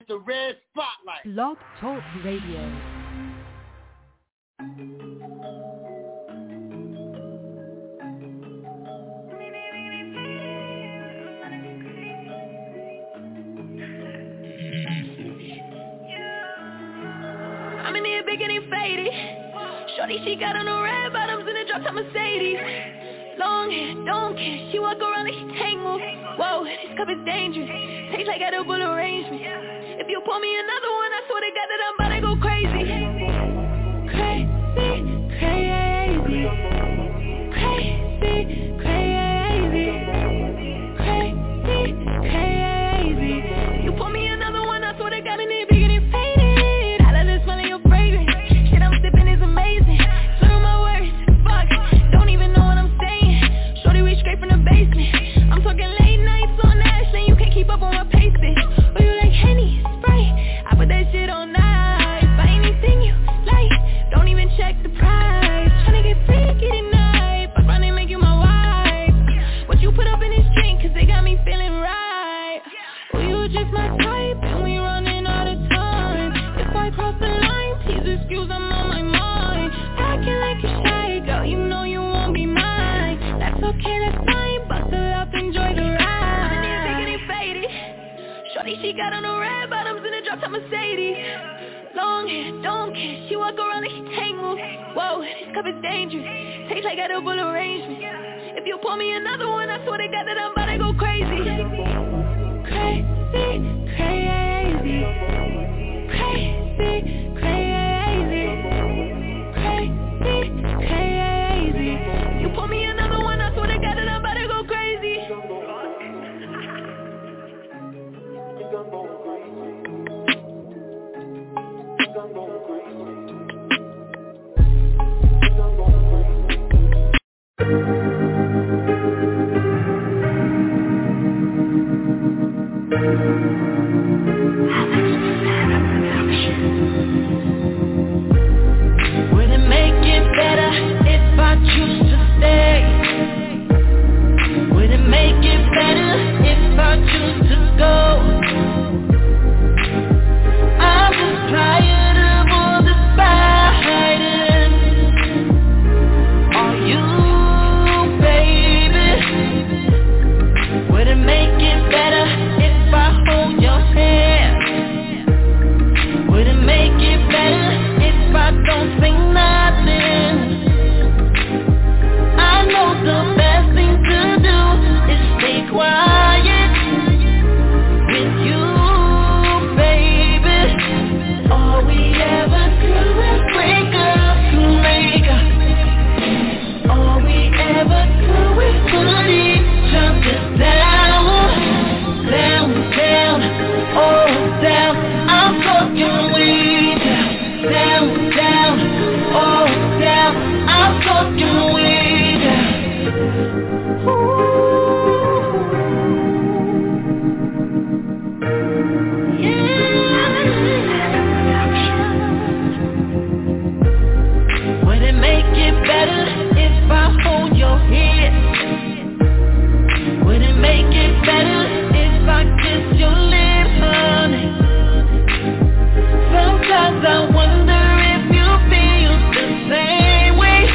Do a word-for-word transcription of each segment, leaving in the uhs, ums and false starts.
the red spotlight. Blog Talk Radio. I'm in here big and faded. Shorty, she got on the red bottoms and a drop top Mercedes. Long hair, don't care. She walk around like she tangled. Whoa, this cup is dangerous. Tastes like edible arrangement. If you pour me another one, I swear to God that I'm about to go crazy. Crazy, crazy, crazy, crazy, crazy, crazy. You pour me another one, I swear to God, and it big and it faded. I love the smell of your fragrance. Shit I'm sipping is amazing. Slur my words, fuck. Don't even know what I'm saying. Shorty reach straight from the basement. I'm talking late nights on Ashland. You can't keep up on my pace, bitch. Or you like Henny, Sprite? I put that shit on ice. Buy anything you like. Don't even check the price. Tryna get freaky tonight. Fuck around and make you my wife. What you put up in this drink? Cause they got me feeling right. Oh, you just my type. And we running out of time. If I cross the line, please excuse, I'm on my mind. Acting like you're shy, girl. You know you won't be mine. That's okay, that's fine. Bustle up, enjoy the ride. I'm in here big and it faded. Shorty, she got on the red bottoms and a drop top Mercedes. Long hair, don't care. She walk around like she tangled. Whoa, this cup is dangerous. Tastes like edible arrangement. If you pour me another one, I swear to God that I'm about to go crazy. Crazy, crazy, crazy, crazy, crazy, crazy. You pour me another one, I swear to God that I'm about to go crazy. Would it make it better if I choose to stay? Would it make it better if I choose to go? I'm just tired of all this fighting. Are you, baby? Would it make it better if I hold your hand? Would it make it better if I don't say nothing? I know the best thing to do is stay quiet with you, baby. All we ever do is break up to make up. All we ever do is put each other down, down, down, oh down. I'm talking way down, down, down, oh down. I'm talking way down. Ooh. Yeah. Would it make it better if I hold your head? Would it make it better if I kiss your lips, honey? Sometimes I wonder if you feel the same way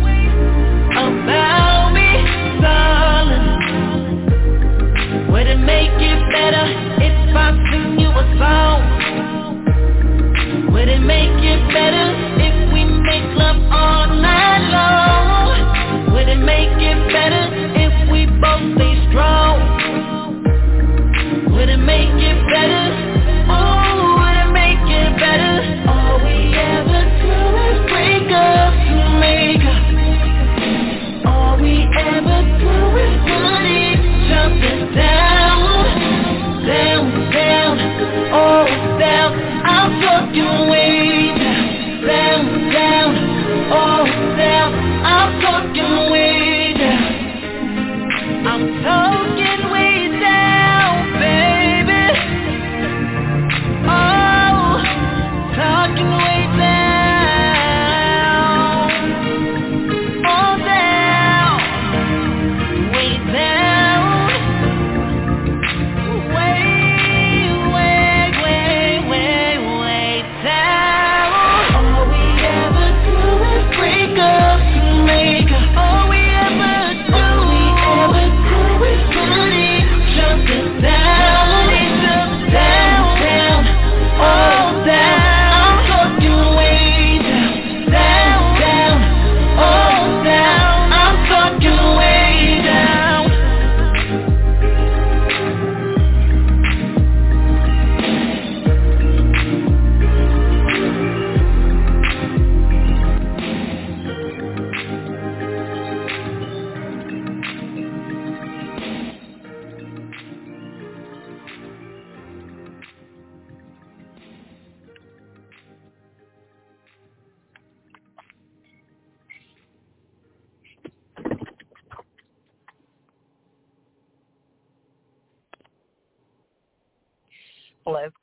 about me, darling. Would it make it better if I sing you a song? Would it make it better if we make love all night long? Would it make it better if we both stay strong? Would it make it better? Oh, would it make it better? All we ever do is break up to make up. All we ever do is put each other down, down, down, oh down. I'm talking way down, down, down, oh down. I'm talking way down.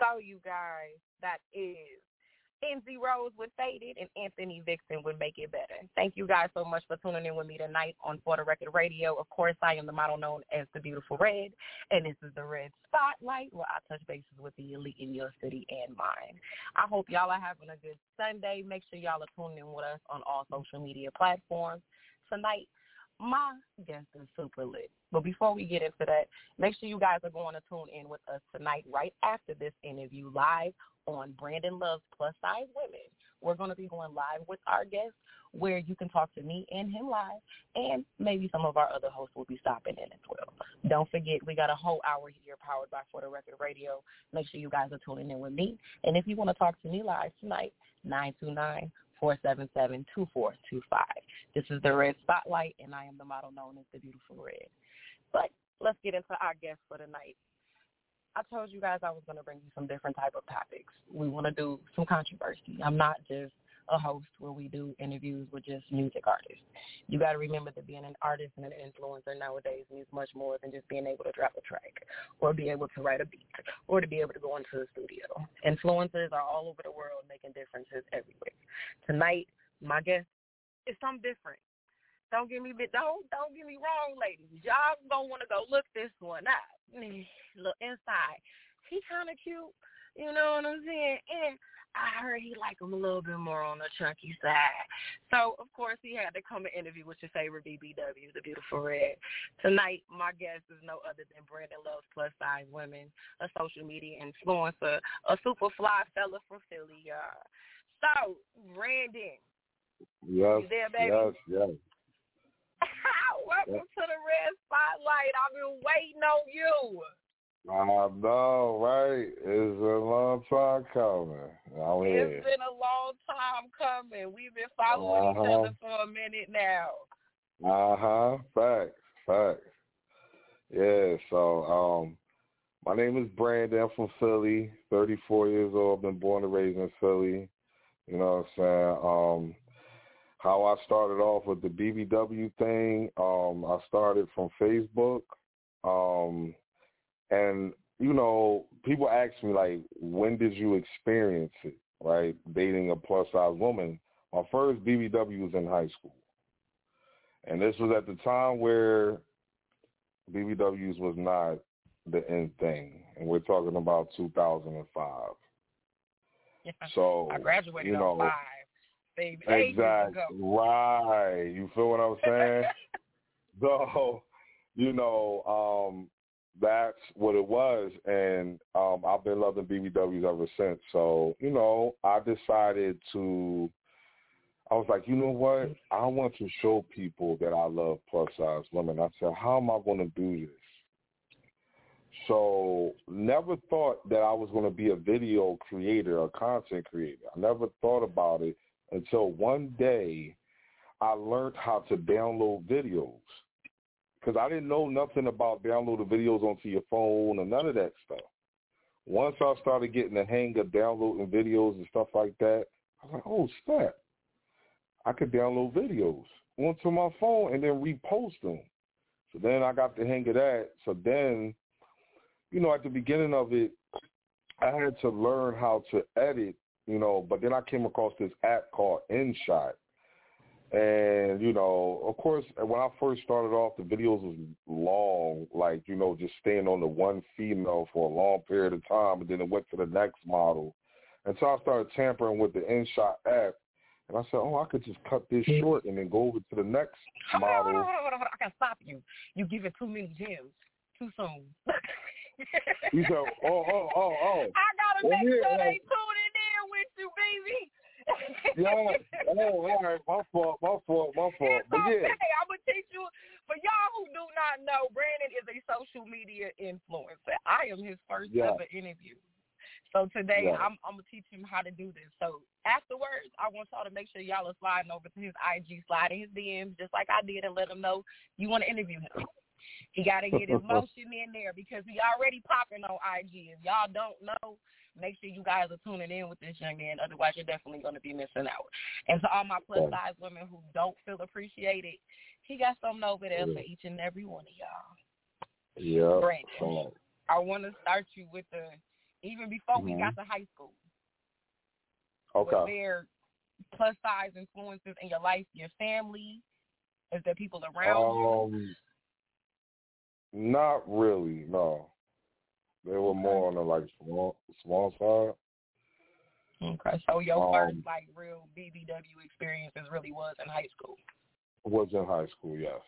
go, you guys. That is N Z Rose with Faded and Anthony Vixen would Make It Better. Thank you guys so much for tuning in with me tonight on For the Record Radio. Of course, I am the model known as the Beautiful Red, and this is the Red Spotlight, where I touch bases with the elite in your city and mine. I hope y'all are having a good Sunday. Make sure y'all are tuning in with us on all social media platforms. Tonight, my guest is super lit. But before we get into that, make sure you guys are going to tune in with us tonight right after this interview live on Brandon Loves Plus Size Women. We're going to be going live with our guest where you can talk to me and him live, and maybe some of our other hosts will be stopping in as well. Don't forget, we got a whole hour here powered by For the Record Radio. Make sure you guys are tuning in with me. And if you want to talk to me live tonight, nine two nine, four seven seven, two four two five. This is the Red Spotlight, and I am the model known as the Beautiful Red. But let's get into our guest for tonight. I told you guys I was going to bring you some different type of topics. We want to do some controversy. I'm not just a host where we do interviews with just music artists. You got to remember that being an artist and an influencer nowadays means much more than just being able to drop a track or be able to write a beat or to be able to go into the studio. Influencers are all over the world making differences everywhere. Tonight, my guest is something different. Don't get me don't don't get me wrong, ladies. Y'all gonna want to go look this one up. Look inside. He kind of cute, you know what I'm saying? And I heard he like him a little bit more on the chunky side. So of course he had to come and interview with your favorite B B W, the Beautiful Red. Tonight, my guest is no other than Brandon Loves Plus Size Women, a social media influencer, a super fly fella from Philly, y'all. So Brandon, yes, you there, baby? yes, yes. Welcome to the Red Spotlight. I've been waiting on you. I know, right? It's a long time coming. I'm it's here. been a long time coming. We've been following uh-huh. each other for a minute now. Uh-huh. Facts. Facts. Yeah, so um, my name is Brandon. I'm from Philly, thirty-four years old. Been born and raised in Philly. You know what I'm saying? Um, How I started off with the B B W thing, um, I started from Facebook. Um, and, you know, people ask me, like, when did you experience it, right, dating a plus-size woman? My first B B W was in high school. And this was at the time where B B Ws was not the end thing. And we're talking about two thousand five. Yeah. So, I graduated you know, on five. Baby, exactly. Right. You feel what I'm saying? So, you know, um, that's what it was. And um, I've been loving B B Ws ever since. So, you know, I decided to, I was like, you know what? I want to show people that I love plus-size women. I said, how am I going to do this? So never thought that I was going to be a video creator, a content creator. I never thought about it until one day I learned how to download videos, because I didn't know nothing about downloading videos onto your phone or none of that stuff. Once I started getting the hang of downloading videos and stuff like that, I was like, oh, snap. I could download videos onto my phone and then repost them. So then I got the hang of that. So then, you know, at the beginning of it, I had to learn how to edit, you know, but then I came across this app called InShot. And, you know, of course, when I first started off, the videos was long, like, you know, just staying on the one female for a long period of time, and then it went to the next model. And so I started tampering with the InShot app, and I said, oh, I could just cut this short and then go over to the next hold model. On, hold on, hold on, hold on. I can stop you. You give it too many gems too soon. You said, oh, oh, oh, oh. I got to well, make yeah, sure like, they tune in there with you, baby. Yeah, oh, all right, my fault, my fault, my fault. It's but okay. yeah. I'm going to teach you. For y'all who do not know, Brandon is a social media influencer. I am his first yeah. ever interview. So today, yeah. I'm, I'm going to teach him how to do this. So afterwards, I want y'all to make sure y'all are sliding over to his I G, sliding his D Ms, just like I did, and let him know you want to interview him. He got to get his motion in there because he already popping on I G. If y'all don't know, make sure you guys are tuning in with this young man. Otherwise, you're definitely going to be missing out. And to all my plus-size women who don't feel appreciated, he got something over there yeah. for each and every one of y'all. Yeah. Brandon, I want to start you with the even before mm-hmm. we got to high school. Okay. Was there plus size influences in your life, your family? Is there people around um, you? Not really, no. They were okay. more on the like small small side. Okay, so your um, first like real B B W experiences really was in high school. Was in high school, yes.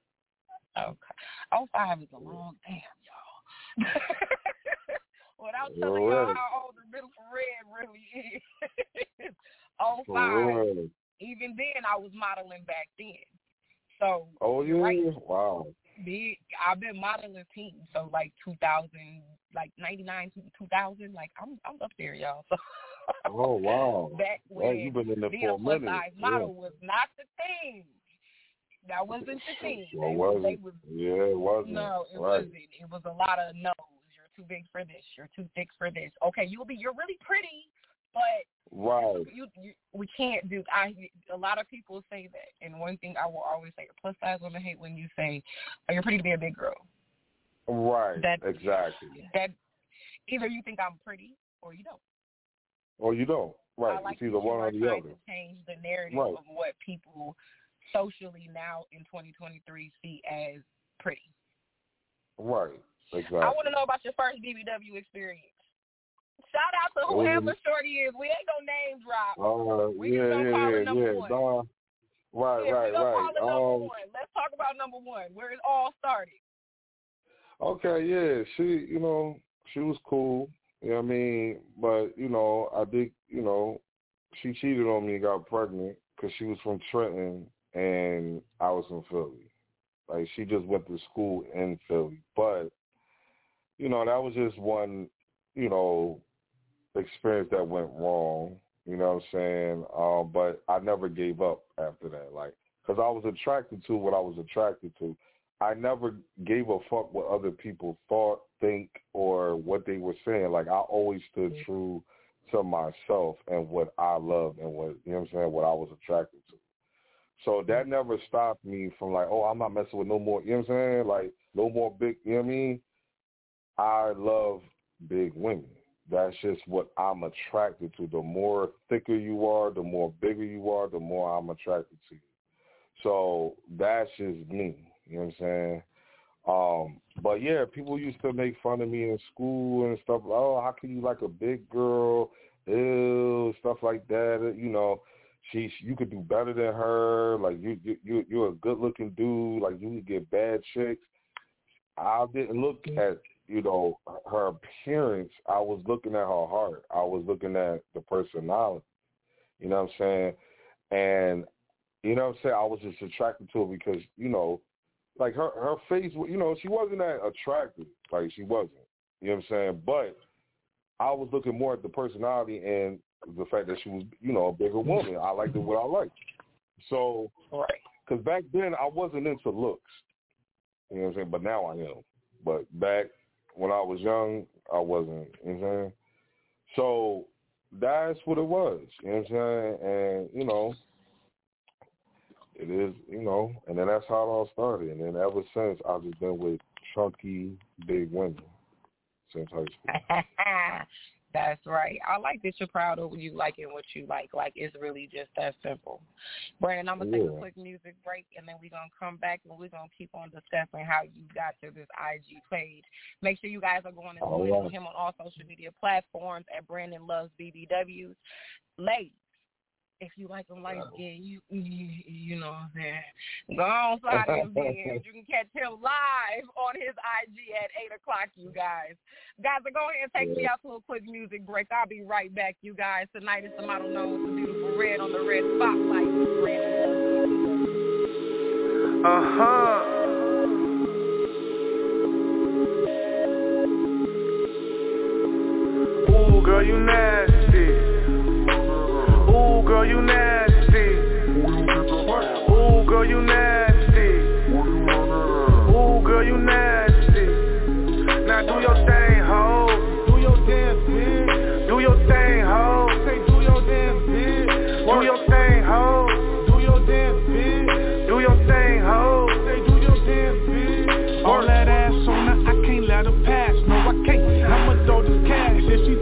Okay. oh five is a long damn, y'all. Without telling All y'all right. how old the Beautiful Red really is. oh five. Right. Even then, I was modeling back then. So. Oh yeah. Right. Wow. Big. I've been modeling teams, so like two thousand, like ninety-nine to two thousand. Like I'm, I'm up there, y'all. So. Oh wow. Back when right, you've been in there being for a a plus minute. size model yeah. was not the thing. That wasn't the thing. Well, they, wasn't. They was, yeah, it wasn't. No, it right. wasn't. It was a lot of no's. You're too big for this. You're too thick for this. Okay, you'll be. You're really pretty, but right. You, you, we can't do. I. A lot of people say that, and one thing I will always say: plus size women hate when you say, oh, "You're pretty to be a big girl." Right. That exactly. That either you think I'm pretty or you don't. Or you don't. Right. I like it's either one or the trying other. To change the narrative right. of what people socially now in twenty twenty-three see as pretty. Right. Exactly. I want to know about your first B B W experience. Shout out to whoever mm-hmm. Shorty is. We ain't gonna name drop. Uh, we yeah, just gonna yeah, call yeah, it number yeah. one. Nah. Right, yeah, right, we gonna right. Call it number um, one. Let's talk about number one, where it all started. Okay, yeah. She, you know, she was cool. You know what I mean? But, you know, I did, you know, she cheated on me and got pregnant because she was from Trenton and I was from Philly. Like, she just went to school in Philly. But, you know, that was just one, you know, experience that went wrong. You know what I'm saying? Um, but I never gave up after that. Like, because I was attracted to what I was attracted to. I never gave a fuck what other people thought, think, or what they were saying. Like, I always stood true to myself and what I loved and what, you know what I'm saying, what I was attracted to. So that never stopped me from like, oh, I'm not messing with no more, you know what I'm saying? Like, no more big, you know what I mean? I love big women. That's just what I'm attracted to. The more thicker you are, the more bigger you are, the more I'm attracted to you. So that's just me. You know what I'm saying? Um, but, yeah, people used to make fun of me in school and stuff. Oh, how can you like a big girl? Ew, stuff like that. You know, she, you could do better than her. Like, you, you, you're a good-looking dude. Like, you could get bad chicks. I didn't look at, you know, her appearance. I was looking at her heart. I was looking at the personality. You know what I'm saying? And, you know what I'm saying, I was just attracted to her because, you know, like her, her face, you know, she wasn't that attractive. Like, she wasn't. You know what I'm saying? But I was looking more at the personality and the fact that she was, you know, a bigger woman. I liked it what I liked. So, because back then I wasn't into looks. You know what I'm saying? But now I am. But back when I was young, I wasn't. You know what I'm saying? So that's what it was. You know what I'm saying? And, you know, it is, you know, and then that's how it all started. And then ever since, I've just been with chunky, big women since high school. That's right. I like that you're proud of you liking what you like. Like, it's really just that simple. Brandon, I'm going to take yeah. a quick music break, and then we're going to come back, and we're going to keep on discussing how you got to this I G page. Make sure you guys are going and following right. him on all social media platforms at Brandon Loves B B Ws. Ladies, if you like them light skin, you, you you know what I'm saying. Go on slide in D Ms. You can catch him live on his I G at eight o'clock, you guys. Guys, go ahead and take me out to a quick music break. I'll be right back, you guys. Tonight is the model known as the Beautiful Red on the Red Spotlight. Uh-huh. Ooh, girl, you nasty. Ooh, girl, you nasty. Ooh, girl, you nasty. Ooh, girl, you nasty. Now do your thing, ho. Do your damn bitch. Do your thing, ho. Say do your damn bitch. Do your thing, ho. Do your damn bitch. Do your thing, ho. Say do your damn bitch. All that ass on her, I can't let her pass. No, I can't. I'ma throw this cash. If she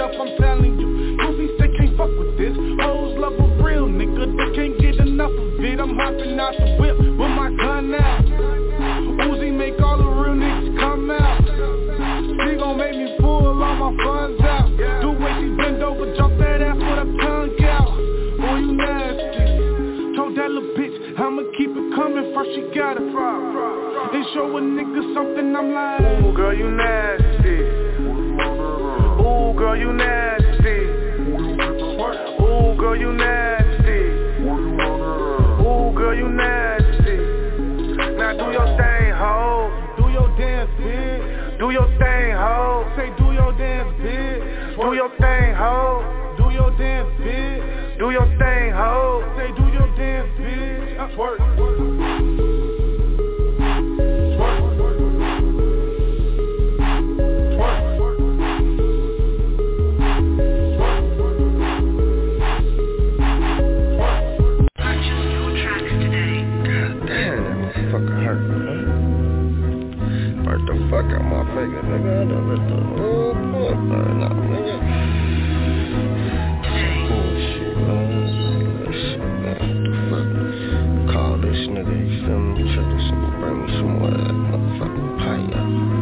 enough, I'm telling you. Goofy say can't fuck with this. Hoes love a real nigga, they can't get enough of it. I'm hopping out the whip with my gun out. Uzi make all the real niggas come out. She gon' make me pull all my funds out. The way she bend over, jump that ass with her tongue out. Oh, you nasty. Told that little bitch I'ma keep it coming, first she gotta and show a nigga something, I'm like, ooh, girl, you nasty. Ooh, girl, you nasty. Ooh, girl, you nasty. Ooh, girl, you nasty. Now do your thing, ho. Do your dance, bitch. Do your thing, ho. Say do your dance, bitch. Do your thing, ho. Do your dance, bitch. Do your thing, ho. Say do your dance, bitch. Twerk. Fuck out my finger, nigga. I done let the whole point burn out, nigga. Bullshit, man. That shit, man. What the fuck? Call this nigga, you feel me? Check this nigga, bring me some more of that motherfucking pipe.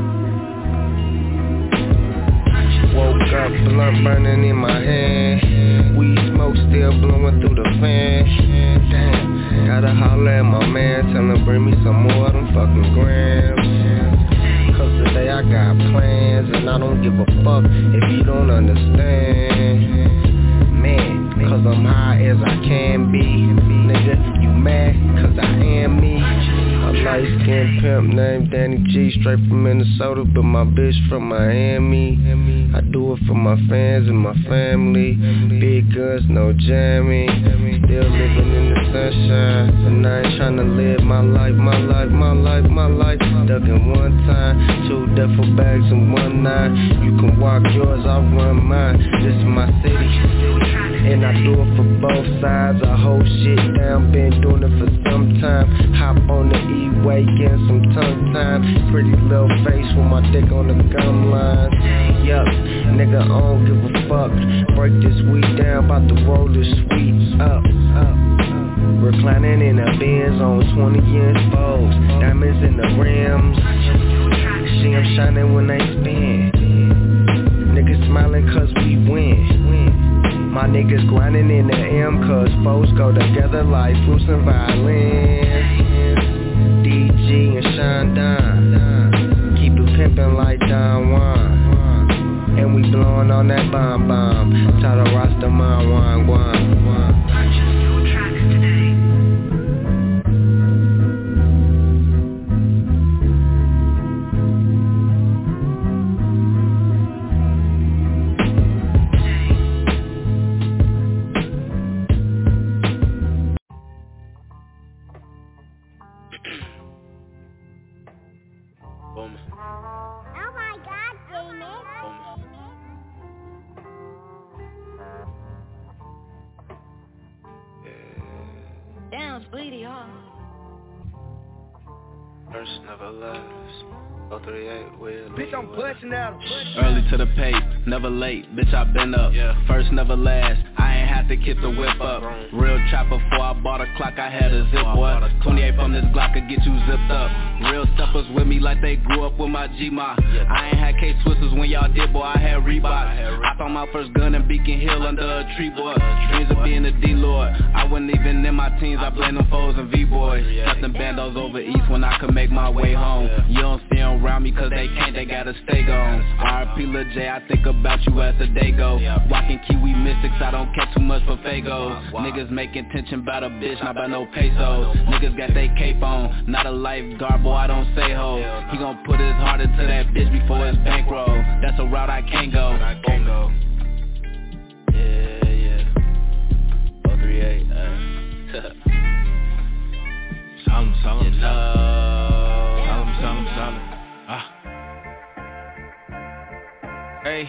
Woke up, blunt burning in my hand. Weed smoke still blowing through the fan. Damn, gotta holler at my man, tell him bring me some more of them fucking grams. Today I got plans and I don't give a fuck if you don't understand. Man, cause I'm high as I can be. Nigga, you mad cause I am me. A light-skinned pimp named Danny G, straight from Minnesota, but my bitch from Miami. I do it for my fans and my family. Big guns, no jammy. Still living in the sunshine, and I ain't tryna live my life, my life, my life, my life. Ducking one time, two duffel bags and one nine. You can walk yours, I'll run mine. This is my city, and I do it for both sides. I hold shit down, been doing it for some time. Hop on the E-way, getting some tongue time. Pretty little face with my dick on the gum line. Yup, nigga, I don't give a fuck. Break this weed down, bout to roll this sweet up, up. Reclining in a Benz on twenty inch foes. Diamonds in the rims. See them shining when they spin. Niggas smiling cause we win. My niggas grinding in the M cause foes go together like fruits and violins. D G and Sean Don, keep it pimpin' like Don Juan. And we blowin' on that bomb bomb. Tell the Rasta man wine wine. Early to the pace, never late, bitch I been up. Yeah. First never last, I ain't had to kick the whip up. Real trapper before I bought a clock, I had a zip boy. twenty-eight from this Glock could get you zipped up. Real steppers with me like they grew up with my G-Ma. I ain't had K-Swissers when y'all did, boy, I had Reebok. I found my first gun in Beacon Hill under a tree, boy. Dreams of being a D-Lord, I wasn't even in my teens, I blame them foes and V-boys. Nothing bandos over east when I could make my way home. You don't see them around me cause they can't, they gotta stay gone. R I P Lil J, I think about you as the day go. Walking Kiwi Mystics, I don't care too much for Fagos. Niggas making tension about a bitch, not about no pesos. Niggas got they cape on, not a lifeguard, boy, I don't say ho. He gon' put his heart into that bitch before his bankroll. That's a route I can't go. I can't go. Yeah, yeah. oh three eight, uh. Solemn, solemn, solemn. Solemn, solemn, solemn. Ah. Hey,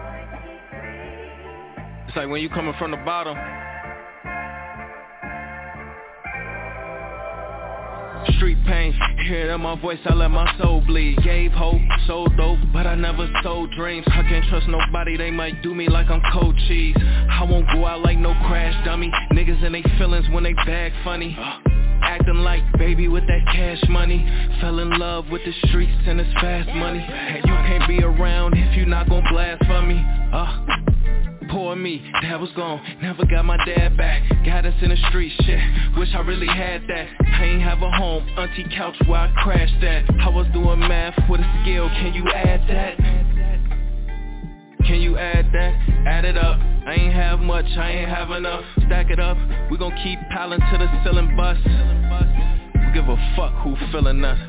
it's like when you coming from the bottom, Street pain, hear it in my voice, I let my soul bleed. Gave hope, sold dope, but I never sold dreams. I can't trust nobody, they might do me like I'm cold cheese. I won't go out like no crash dummy. Niggas and they feelings when they bag funny. Acting like baby with that cash money. Fell in love with the streets and it's fast money. And you can't be around if you not gon' blast for me. Uh Poor me, dad was gone, never got my dad back. Got us in the street, shit, wish I really had that. I ain't have a home, auntie couch where I crashed at. I was doing math with a skill, can you add that? Can you add that? Add it up, I ain't have much, I ain't have enough. Stack it up, we gon' keep piling to the ceiling bus. We give a fuck who feeling us.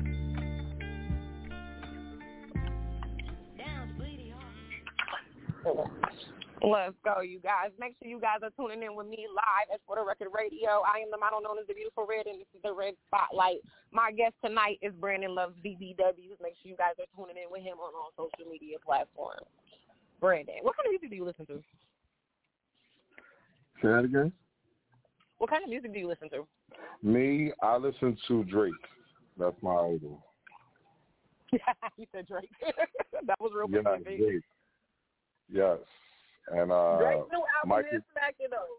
Let's go, you guys. Make sure you guys are tuning in with me live at For The Record Radio. I am the model known as the Beautiful Red, and this is the Red Spotlight. My guest tonight is Brandon Loves B B Ws. Make sure you guys are tuning in with him on all social media platforms. Brandon, what kind of music do you listen to? Say that again? What kind of music do you listen to? Me, I listen to Drake. That's my idol. You said Drake. That was real yeah, specific. Drake. Yes. And uh, Drake's new album Michael, is smacking though.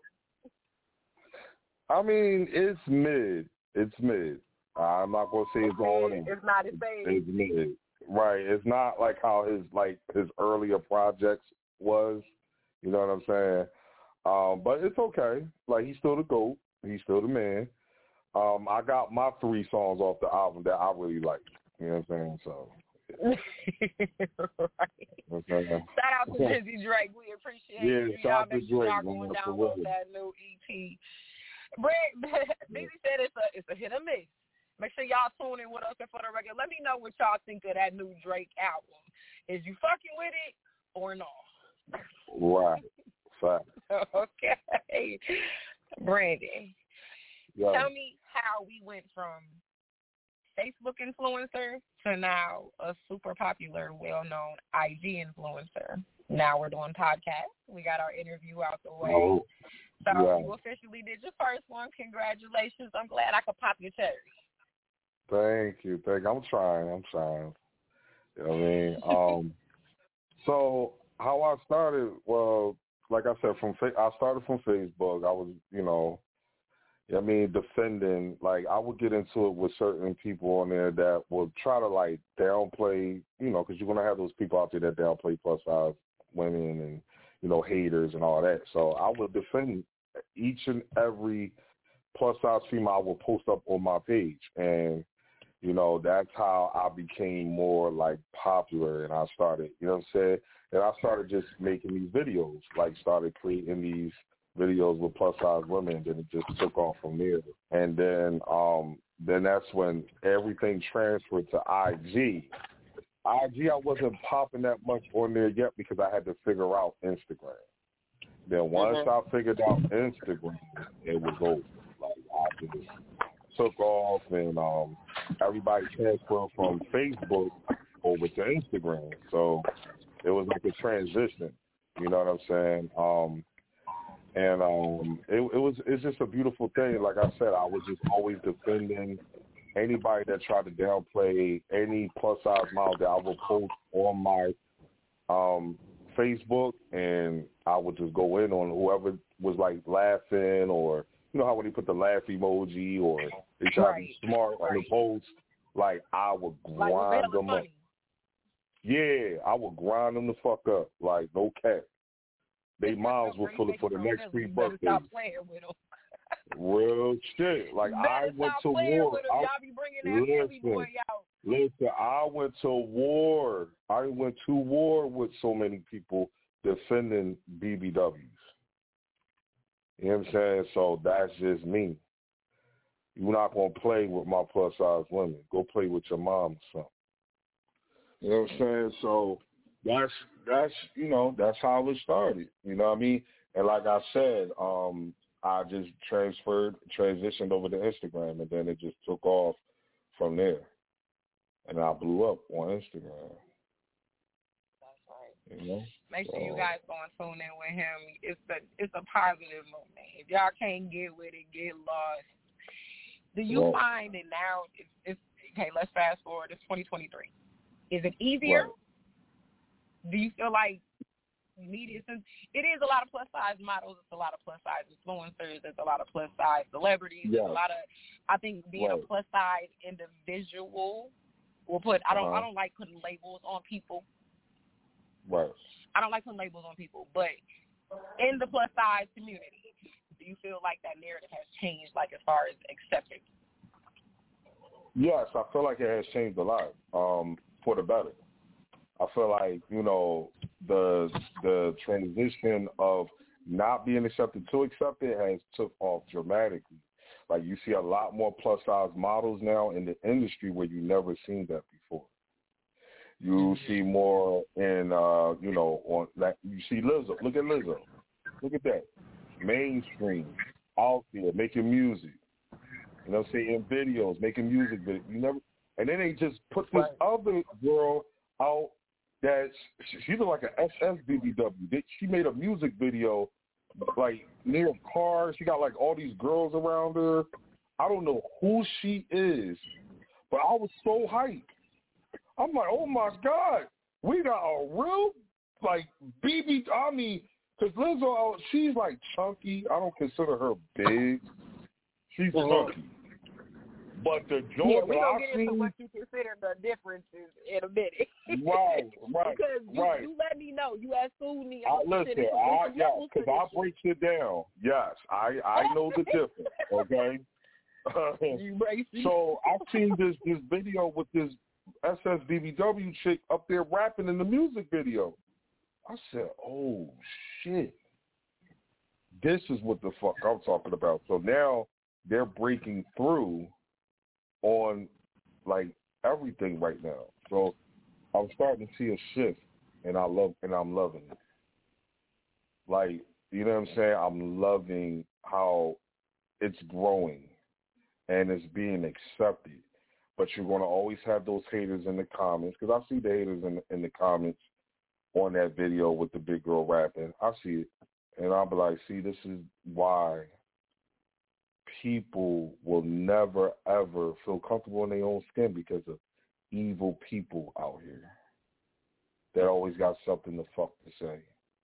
I mean, it's mid. It's mid. I'm not gonna say it's on. It's not his thing. It's mid. Right. It's not like how his like his earlier projects was. You know what I'm saying? Um, but it's okay. Like he's still the GOAT. He's still the man. Um, I got my three songs off the album that I really like. You know what I'm saying? So. Right. Okay. Shout out to Dizzy Drake. We appreciate yeah, you. Shout Y'all make sure y'all going down with that new E P. Dizzy said it's a it's a hit or miss. Make sure y'all tune in with us and For The Record. Let me know what y'all think of that new Drake album. Is you fucking with it or no? Right. Fact. Okay. Brandon, yeah. Tell me how we went from Facebook influencer to now a super popular, well-known I G influencer. Now we're doing podcasts. We got our interview out the way. Oh, so yeah. You officially did your first one. Congratulations. I'm glad I could pop your cherry. Thank you. Thank you. I'm trying. I'm trying. You know what I mean? Um, so how I started, well, like I said, from I started from Facebook. I was, you know, I mean, defending, like, I would get into it with certain people on there that would try to, like, downplay, you know, because you're going to have those people out there that downplay plus-size women and, you know, haters and all that. So I would defend each and every plus-size female I would post up on my page. And, you know, that's how I became more, like, popular. And I started, you know what I'm saying? And I started just making these videos, like, started creating these videos with plus size women, and then it just took off from there. And then um then that's when everything transferred to I G. I G I wasn't popping that much on there yet because I had to figure out Instagram. Then once mm-hmm. I figured out Instagram, it was over. Like I just took off and um everybody transferred from Facebook over to Instagram. So it was like a transition. You know what I'm saying? Um And um, it, it was it's just a beautiful thing. Like I said, I was just always defending anybody that tried to downplay any plus size model that I would post on my um, Facebook, and I would just go in on whoever was like laughing, or you know how when you put the laugh emoji, or they try right. to be smart right. on the post. Like I would grind like, them funny. up. Yeah, I would grind them the fuck up. Like no cap. They moms were full of for the next three birthdays. Real shit. Like I went to war. I, listen, listen, I went to war. I went to war with so many people defending B B Ws. You know what I'm saying? So that's just me. You're not gonna play with my plus size women. Go play with your mom or something. You know what I'm saying? So that's that's you know that's how it started. You know what I mean? And like I said, um, I just transferred, transitioned over to Instagram, and then it just took off from there. And I blew up on Instagram. That's right. You know? Make sure so. you guys go and tune in with him. It's a it's a positive movement. If y'all can't get with it, get lost. Do you right. find that now it's, it's okay? Let's fast forward. It's twenty twenty-three. Is it easier? Right. Do you feel like media, since it is a lot of plus size models, it's a lot of plus size influencers, there's a lot of plus size celebrities, yeah. there's a lot of, I think being right. a plus size individual will put, I don't, uh-huh. I don't like putting labels on people. Right. I don't like putting labels on people, but in the plus size community, do you feel like that narrative has changed, like as far as accepting? Yes, I feel like it has changed a lot, um, for the better. I feel like, you know, the the transition of not being accepted to accepted has took off dramatically. Like, you see a lot more plus size models now in the industry where you never seen that before. You see more in, uh, you know, on like you see Lizzo. Look at Lizzo. Look at that. Mainstream, out there, making music. You know what I'm saying? In videos, making music videos. You never, and then they just put this right. other girl out that she looked like an S S B B W. She made a music video like near a car. She got like all these girls around her. I don't know who she is, but I was so hyped. I'm like, oh my God, we got a real like B B. I mean, because Lizzo, she's like chunky. I don't consider her big. She's chunky. But the joint yeah, we that gonna get into what you consider the differences in a minute. Right, right, because you, right. you let me know. You asked me. I listen, I, yeah, because I break it down. Yes, I, I know the difference, okay? You so I've seen this, this video with this S S B B W chick up there rapping in the music video. I said, oh, shit. This is what the fuck I'm talking about. So now they're breaking through on like everything right now. So I'm starting to see a shift, and I love and I'm loving it. Like, you know what I'm saying? I'm loving how it's growing and it's being accepted. But you're going to always have those haters in the comments, because I see the haters in the, in the comments on that video with the big girl rapping. I see it, and I'll be like, see, this is why people will never, ever feel comfortable in their own skin, because of evil people out here that always got something to fuck to say.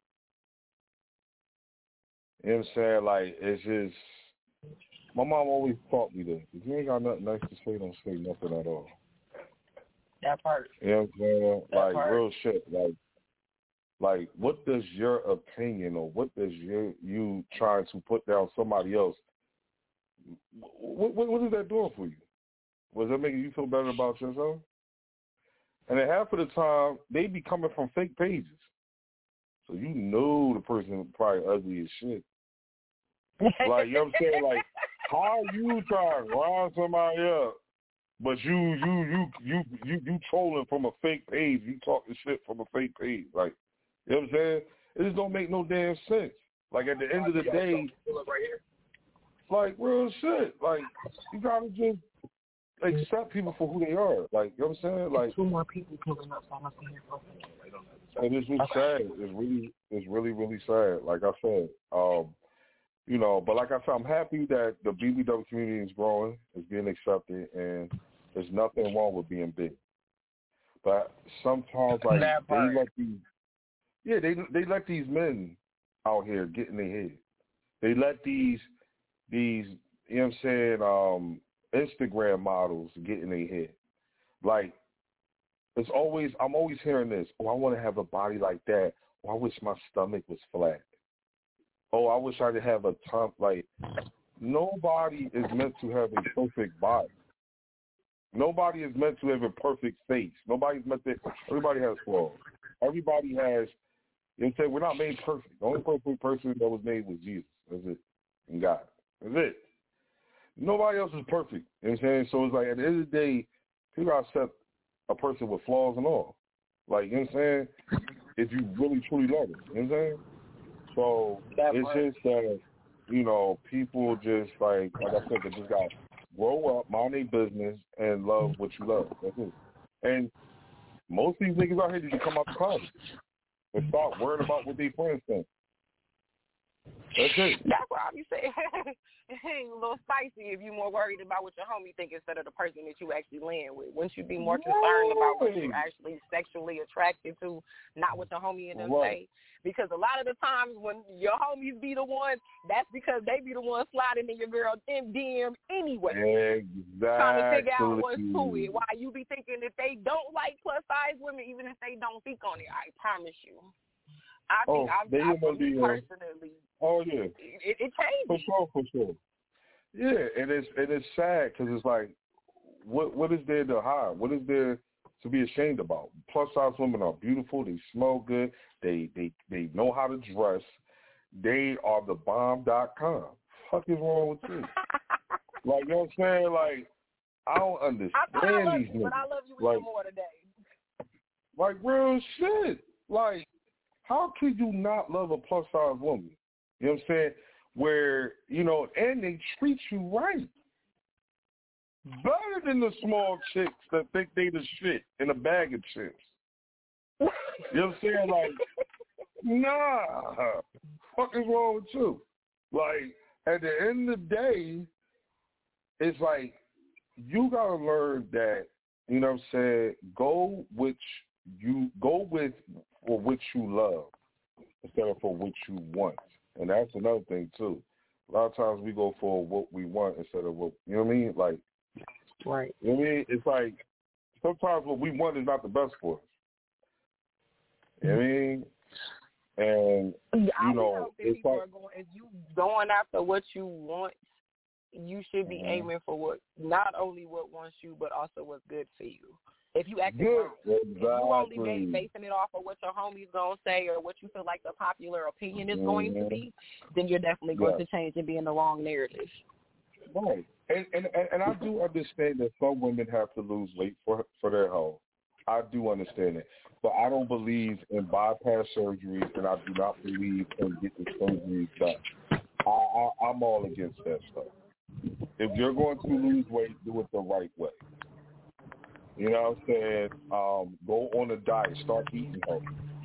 You know what I'm saying? Like, it's just, my mom always taught me this. If you ain't got nothing nice to say, don't say nothing at all. That part. You know what I'm saying? That like, part. real shit. Like, like, what does your opinion, or what does your, you trying to put down somebody else, What, what, what is that doing for you? Was that making you feel better about yourself? And then half of the time, they be coming from fake pages. So you know the person probably ugly as shit. Like, you know what I'm saying? Like, how you try to rile somebody up, but you, you, you, you, you, you trolling from a fake page. You talking shit from a fake page. Like, you know what I'm saying? It just don't make no damn sense. Like, at the end of the day, like, real shit. Like, you gotta just accept people for who they are. Like, you know what I'm saying? Like, two more people pulling up, so I'm not here for and it's just sad. It's really, it's really, really sad. Like I said, um, you know, but like I said, I'm happy that the B B W community is growing, it's being accepted, and there's nothing wrong with being big. But sometimes, like, they let these, yeah, they they let these men out here get in their head. They let these these, you know what I'm saying, um, Instagram models get in their head. Like, it's always, I'm always hearing this, oh, I want to have a body like that. Oh, I wish my stomach was flat. Oh, I wish I could have a tump. Like, nobody is meant to have a perfect body. Nobody is meant to have a perfect face. Nobody's meant to, everybody has flaws. Everybody has, you know what I'm saying, we're not made perfect. The only perfect person that was made was Jesus. That's it. And God. That's it. Nobody else is perfect. You know what I'm saying? So it's like, at the end of the day, people got to accept a person with flaws and all. Like, you know what I'm saying? If you really, truly love it. You know what I'm saying? So that it's part. Just that, you know, people just, like, like I said, they just got to grow up, mind their business, and love what you love. That's it. And most of these niggas out here just come out to college and start worrying about what their friends think. That's it. That's why I be saying it ain't a little spicy if you're more worried about what your homie think instead of the person that you actually land with. Wouldn't you be more concerned about what you're actually sexually attracted to, not what your homie and them right. say? Because a lot of the times when your homies be the ones, that's because they be the ones sliding in your girl D M anyway. Exactly. Trying to figure out what's to it. Why you be thinking that they don't like plus size women, even if they don't speak on it. I promise you. I think oh, I've, they I, I, me personally. Oh yeah, it, it changes. For sure, for sure. Yeah, and it's and it's sad because it's like, what what is there to hide? What is there to be ashamed about? Plus size women are beautiful. They smell good. They they they know how to dress. They are the bomb dot com. Fuck is wrong with you? Like, you know what I'm saying? Like, I don't understand I I love these you, niggas. but I love you like, even more today. Like real shit. Like, how can you not love a plus size woman? You know what I'm saying? Where, you know, and they treat you right. Better than the small chicks that think they the shit in a bag of chips. You know what I'm saying? Like, nah. What is wrong with you? Like, at the end of the day, it's like, you gotta learn that, you know what I'm saying, go which you go with for what you love instead of for what you want. And that's another thing too. A lot of times we go for what we want instead of what, you know what I mean? Like, right. You know what I mean? It's like sometimes what we want is not the best for us. You know what I mean? And I you know, it's people like, are going, if you going after what you want, you should be mm-hmm. aiming for what not only what wants you, but also what's good for you. If you act wrong, exactly. if you only basing it off of what your homie's gonna say or what you feel like the popular opinion is mm-hmm. going to be, then you're definitely going yeah. to change and be in the wrong narrative. Right, and, and and I do understand that some women have to lose weight for for their health. I do understand it, but I don't believe in bypass surgeries, and I do not believe in getting surgeries done. I, I, I'm all against that stuff. If you're going to lose weight, do it the right way. You know what I'm saying? Um, go on a diet. Start eating healthy.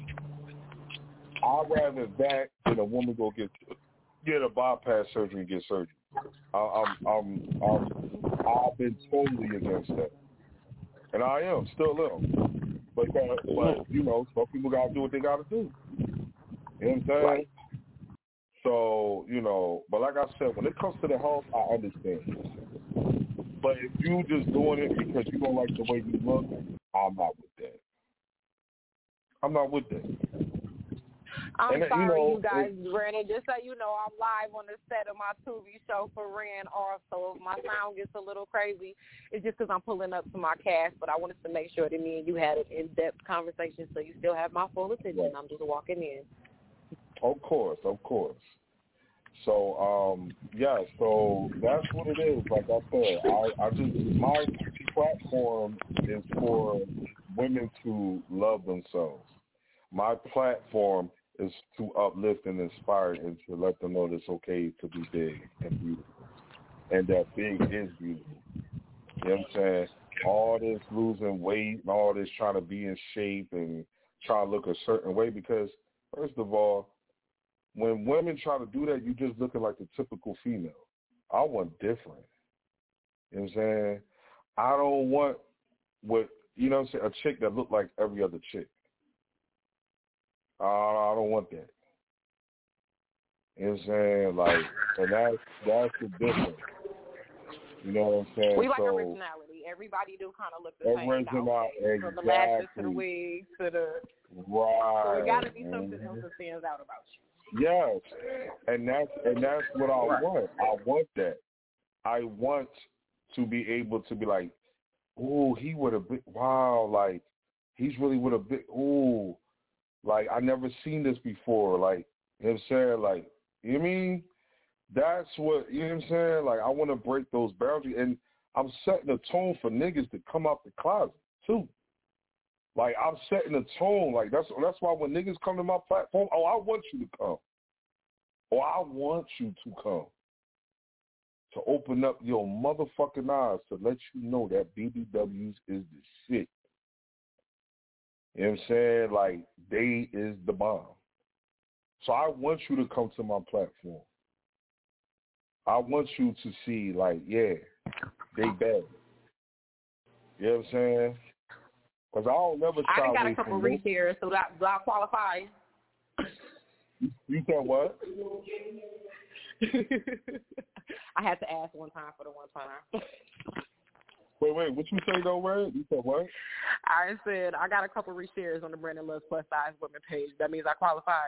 I'd rather that than a woman go get get a bypass surgery and get surgery. I, I'm, I'm, I'm, I've been totally against that, and I am still am. But, uh, but you know, some people gotta do what they gotta do. You know what I'm saying? Right. So you know, but like I said, when it comes to the health, I understand. But if you just doing it because you don't like the way you look, I'm not with that. I'm not with that. I'm and, sorry, you, know, you guys, Brandon. Just so you know, I'm live on the set of my Tubi show for Ran off, so if my sound gets a little crazy, it's just because I'm pulling up to my cast, but I wanted to make sure that me and you had an in-depth conversation so you still have my full attention. I'm just walking in. Of course, of course. So, um, yeah, so that's what it is. Like I said, I, I just, my platform is for women to love themselves. My platform is to uplift and inspire and to let them know that it's okay to be big and beautiful. And that big is beautiful. You know what I'm saying? All this losing weight and all this trying to be in shape and trying to look a certain way because, first of all, when women try to do that, you're just looking like the typical female. I want different. You know what I'm saying? I don't want what, you know what I'm saying, a chick that look like every other chick. Uh, I don't want that. You know what I'm saying? Like, and that's, that's the difference. You know what I'm saying? We like so, originality. Everybody do kind of look the same. Original, exactly. From the lashes to the wigs to the... Right. So it got to be something else that stands out about you. Yes, and that's and that's what I want. I want that. I want to be able to be like, oh, he would have been, wow, like, he's really would have been, oh, like, I never seen this before. Like, you know what I'm saying? Like, you know what I mean? That's what, you know what I'm saying? Like, I want to break those boundaries, and I'm setting a tone for niggas to come out the closet, too. Like, I'm setting a tone. Like, that's that's why when niggas come to my platform, oh, I want you to come. Oh, I want you to come. To open up your motherfucking eyes to let you know that B B Ws is the shit. You know what I'm saying? Like, they is the bomb. So I want you to come to my platform. I want you to see, like, yeah, they bad. You know what I'm saying? Because I don't never try I got a couple reshares, so that do I qualify? You said what? I had to ask one time for the one time. Wait, wait, what you say though, Ray? You said what? I said I got a couple reshares on the Brandon Loves Plus Size Women page. That means I qualify.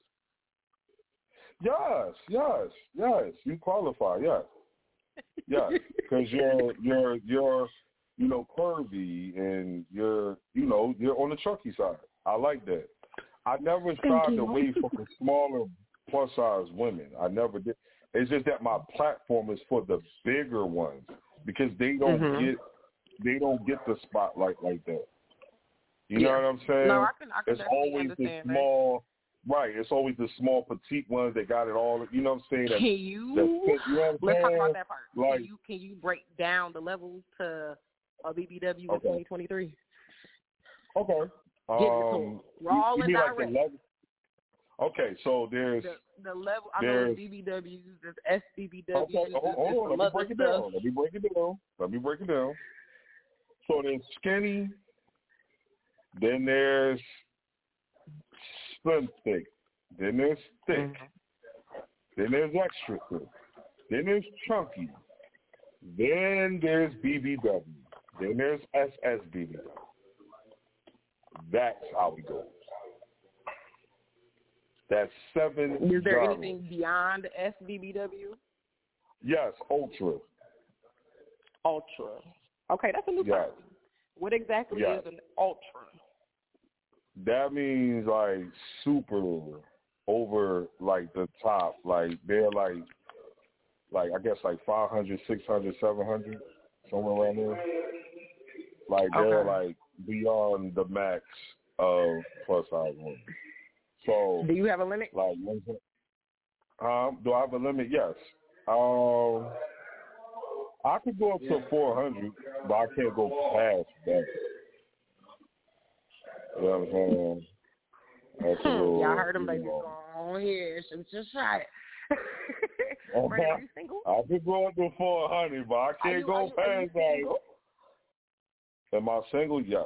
Yes, yes, yes. You qualify, yes. Yes. Because you're you're you're you know, curvy and you're you know, you're on the chunky side. I like that. I never tried to wait for the smaller plus size women. I never did. It's just that my platform is for the bigger ones because they don't mm-hmm. get they don't get the spotlight like that. You yeah. know what I'm saying? No, I can. I can it's always the small, that. right? It's always the small, petite ones that got it all. You know what I'm saying? That, can you? That, you know what let's saying? talk about that part. Like, can you can you break down the levels to a B B W in okay. twenty twenty-three? Okay. Um, Raw you, and you direct. Like the level? Okay, so there's the, the level. I know B B Ws, there's S B B Ws. Okay, hold, hold on. Let me break it down. Let me break it down. Let me break it down. So there's skinny. Then there's slim thick. Then there's thick. Mm-hmm. Then there's extra thick. Then there's chunky. Then there's B B W. Then there's S S B B W. That's how it goes. That's seven. Is there genres. anything beyond S B B W? Yes, ultra. Ultra. Okay, that's a new yes. term. What exactly yes. is an ultra? That means like super over like the top. Like they're like, like I guess like five hundred, six hundred, seven hundred, somewhere around there. Like they're okay. like beyond the max of plus size women. So do you have a limit? Like, um, do I have a limit? Yes. Um, I could go up to four hundred, but I can't go past that. You know what I'm saying? That's a little, yeah, I heard them babies know. go on here. Shoot your shot. uh-huh. Brandon, are you single? I could go up to four hundred, but I can't you, go you, past that. Am I single? Yes.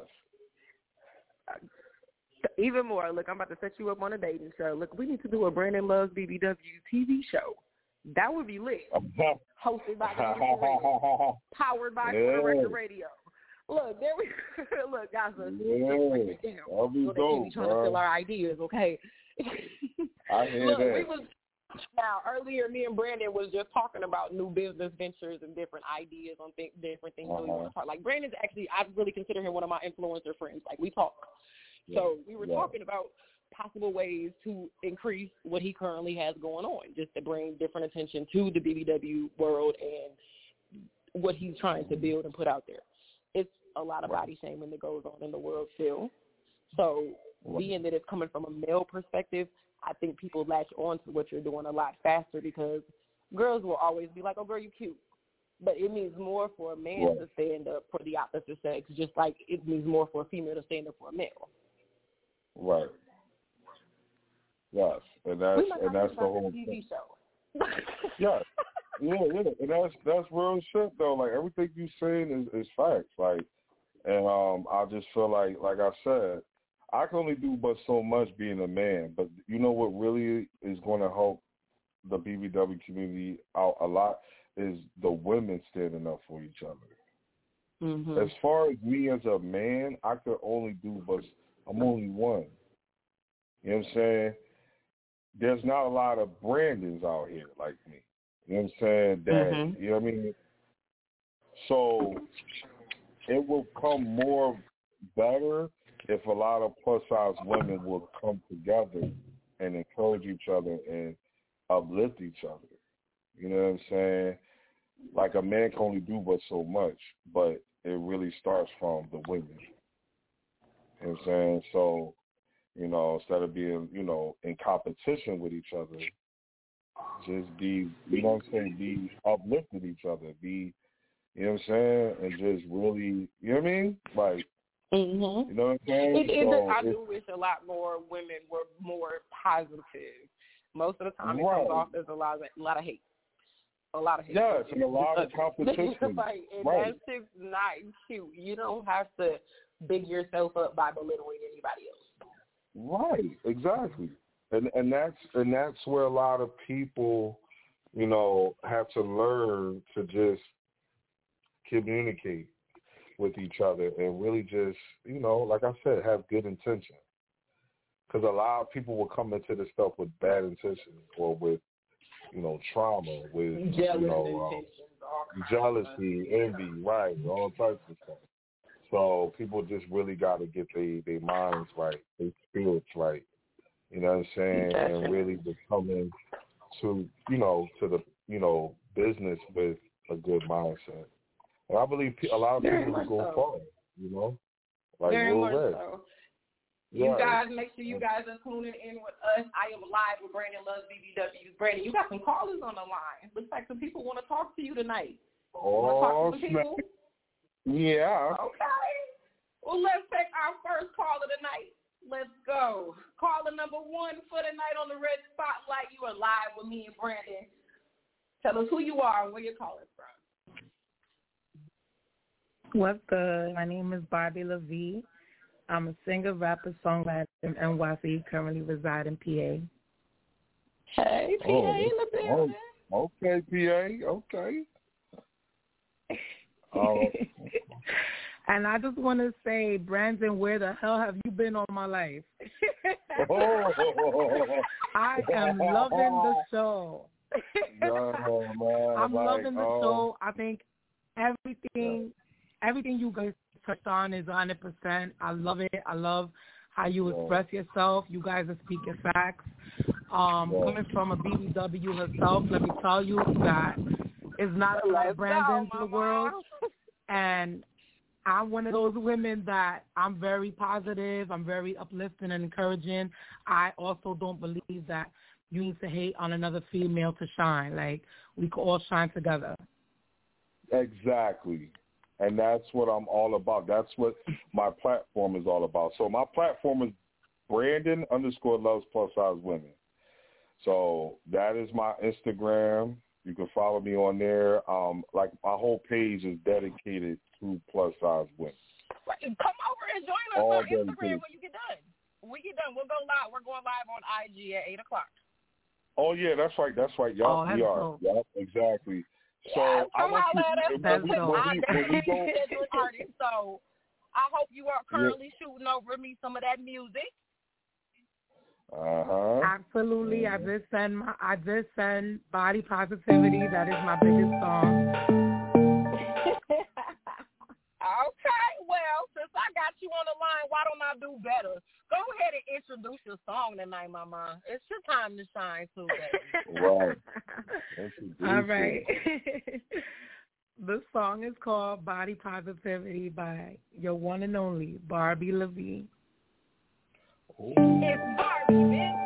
Even more, look, I'm about to set you up on a dating show. Look, we need to do a Brandon Loves B B W T V show. That would be lit. Hosted by the Radio, powered by yeah. Record Radio. Look, there we look, guys. Let's yeah. break it down. That'll be so dope, they trying bro. to fill our ideas, okay? I hear look, that. We was, now, earlier, me and Brandon was just talking about new business ventures and different ideas on th- different things. Uh-huh. So we want to talk. Like Brandon's actually, I really consider him one of my influencer friends. Like we talk. Yeah. So we were yeah. talking about possible ways to increase what he currently has going on, just to bring different attention to the B B W world and what he's trying to build and put out there. It's a lot of right. body shaming that goes on in the world still. So right. being that it's coming from a male perspective, I think people latch on to what you're doing a lot faster because girls will always be like, oh, girl, you cute. But it means more for a man right. to stand up for the opposite sex, just like it means more for a female to stand up for a male. Right. Yes, and that's and that's the whole T V thing. show. yes, yeah, yeah, and that's that's real shit though. Like everything you saying is, is facts. Like, and um, I just feel like, like I said, I can only do but so much being a man. But you know what really is going to help the B B W community out a lot is the women standing up for each other. Mm-hmm. As far as me as a man, I could only do but I'm only one. You know what I'm saying? There's not a lot of Brandons out here like me. You know what I'm saying? That mm-hmm. you know what I mean? So it will come more better if a lot of plus size women will come together and encourage each other and uplift each other. You know what I'm saying? Like a man can only do but so much, but it really starts from the women. You know what I'm saying? So, you know, instead of being, you know, in competition with each other, just be, you know what I'm saying, be uplifting each other, be, you know what I'm saying, and just really, you know what I mean? Like, mm-hmm. you know what I'm saying? It, it, so I do wish a lot more women were more positive Most of the time, it right. comes off as a lot of a lot of hate, a lot of hate. Yes, and a lot of competition. Like, and right. that's just not cute. You don't have to big yourself up by belittling anybody else. Right, exactly, and and that's and that's where a lot of people, you know, have to learn to just communicate with each other and really just, you know, like I said, have good intention. Because a lot of people will come into this stuff with bad intentions or with, you know, trauma, with, Jealous you know, um, jealousy, envy, right, all types of stuff. So people just really got to get their they minds right, their spirits right. You know what I'm saying? Exactly. And really just come in to, you know, to the, you know, business with a good mindset. And I believe a lot of Very people will go so. far, you know? Like Very much red. so. You right. guys, make sure you guys are tuning in with us. I am live with Brandon Loves B B W. Brandon, you got some callers on the line. Looks like some people want to talk to you tonight. Oh, snap. Yeah. Okay. Well, let's take our first caller tonight. Let's go. Caller number one for the night on the Red Spotlight. You are live with me and Brandon. Tell us who you are and where you're calling from. What's good? My name is Barbie LaVie. I'm a singer, rapper, songwriter in N Y C, currently reside in P A. Hey, P A oh, in the building. Oh, okay, P A, okay. Oh. And I just want to say, Brandon, where the hell have you been all my life? oh. I am loving the show. oh, man, I'm like, loving the oh. show. I think everything, everything you guys touched on is one hundred percent. I love it. I love how you express yourself. You guys are speaking facts. Um, yeah. Coming from a B B W herself, let me tell you that it's not a lot of Brandons in the world. And I'm one of those women that I'm very positive. I'm very uplifting and encouraging. I also don't believe that you need to hate on another female to shine. Like, we can all shine together. Exactly. And that's what I'm all about. That's what my platform is all about. So my platform is Brandon underscore loves plus size women. So that is my Instagram. You can follow me on there. Um, like my whole page is dedicated to plus size women. Right. Come over and join us all on Instagram when you get done. When we get done, we'll go live. We're going live on I G at eight o'clock. Oh, yeah, that's right. That's right. Yep, oh, we are. Cool. Yep, exactly. So yeah, I want you, when we, when we go, artist, so I hope you are currently yeah. shooting over me some of that music. Uh huh. Absolutely. Mm-hmm. I just send my, I just send Body Positivity. That is my biggest song. Okay, well, since I got you on the line, why don't I do better? Go ahead and introduce your song tonight, Mama. It's your time to shine too, baby. Right. All right. The song is called Body Positivity by your one and only Barbie LaVie. Ooh. It's Barbie, bitch.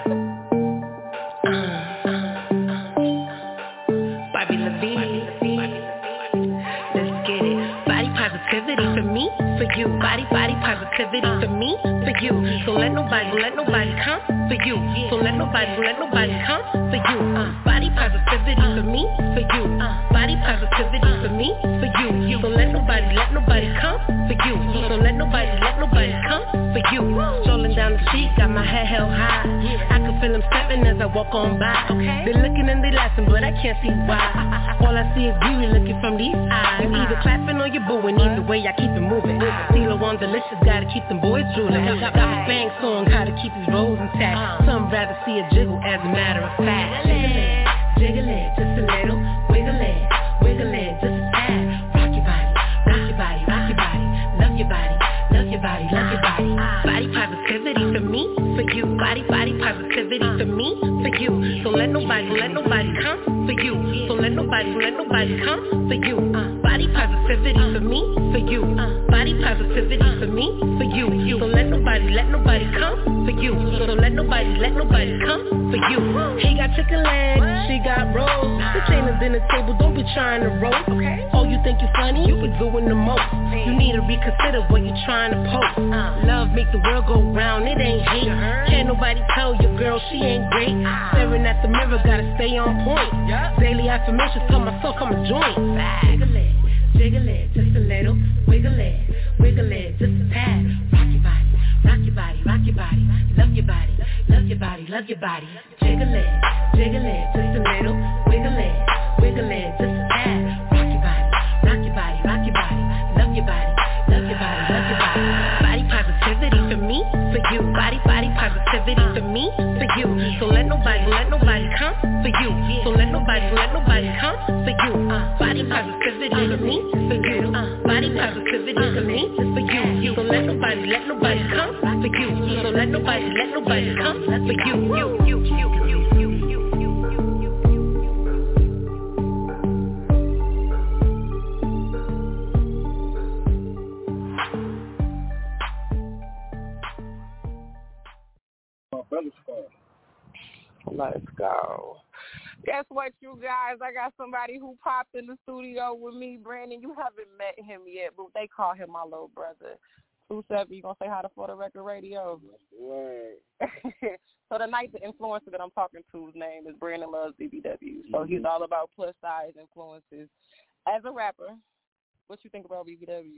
Barbie LaVie. Let's get it. Body positivity for me, for you. Body, body positivity for me, for you. Don't let nobody, let nobody come for you. Don't let nobody, let nobody come for you. Uh, body positivity for me, for you. Uh, body positivity for me, for you. Don't let nobody, let nobody come for you. Don't let nobody, let nobody come for you. Strolling down the street, got my head held high. I can feel them stepping as I walk on by. They looking and they laughing, but I can't see why. All I see is beauty looking from these eyes. You either clapping or you're booing, either way I keep it moving. Steal on delicious, gotta keep them boys drooling. Got my bang song, how to keep his rolls intact. Some rather see a jiggle as a matter of fact. Jiggle it, jiggle it, just a little. Wiggle it, wiggle it, just a tad. Rock your body, rock your body, rock your body. Love your body, love your body, love your body. Body positivity for me, for you. Body, body positivity for me, for you. Don't let nobody, let nobody come for you. Don't let nobody, let nobody come for you. Body positivity for me, for you. Body positivity for me, for you. Don't let nobody, let nobody come for you. Don't let nobody, let nobody come for you. He got chicken legs, she got rolls. This ain't a dinner table, don't be trying to roast. Okay. Oh, you think you're funny? You be doing the most. You need to reconsider what you're trying to post. Uh, Love make the world go round, it ain't hate. Can't nobody tell your girl she ain't great. Staring at the mirror, gotta stay on point. Daily affirmations tell myself I'm a joint. Jiggle it, jiggle it, just a little. Wiggle it, wiggle it, just a tad. Rock your body, rock your body, rock your body. Love your body, love your body, love your body. Jiggle it, jiggle it, just a little. Wiggle it, wiggle it, just a tad. Rock your body, rock your body, rock your body. Love your body, love your body, love your body. Body positivity for me, for you. Body, body positivity for me, for you. So let nobody, let nobody come for you. So let nobody, let nobody come for you. Uh, body positivity for me, for you. Uh, body positivity for me, for you. So let nobody, let nobody come for you. So let nobody, let nobody come for you. You, you, you, you, you, you, you. Let's go. Guess what, you guys? I got somebody who popped in the studio with me, Brandon. You haven't met him yet, but they call him my little brother. two seven, you going to say hi to For the Record Radio? Right. So tonight, the influencer that I'm talking to, his name is Brandon Loves B B W. So he's all about plus size influences. As a rapper, what you think about B B Ws?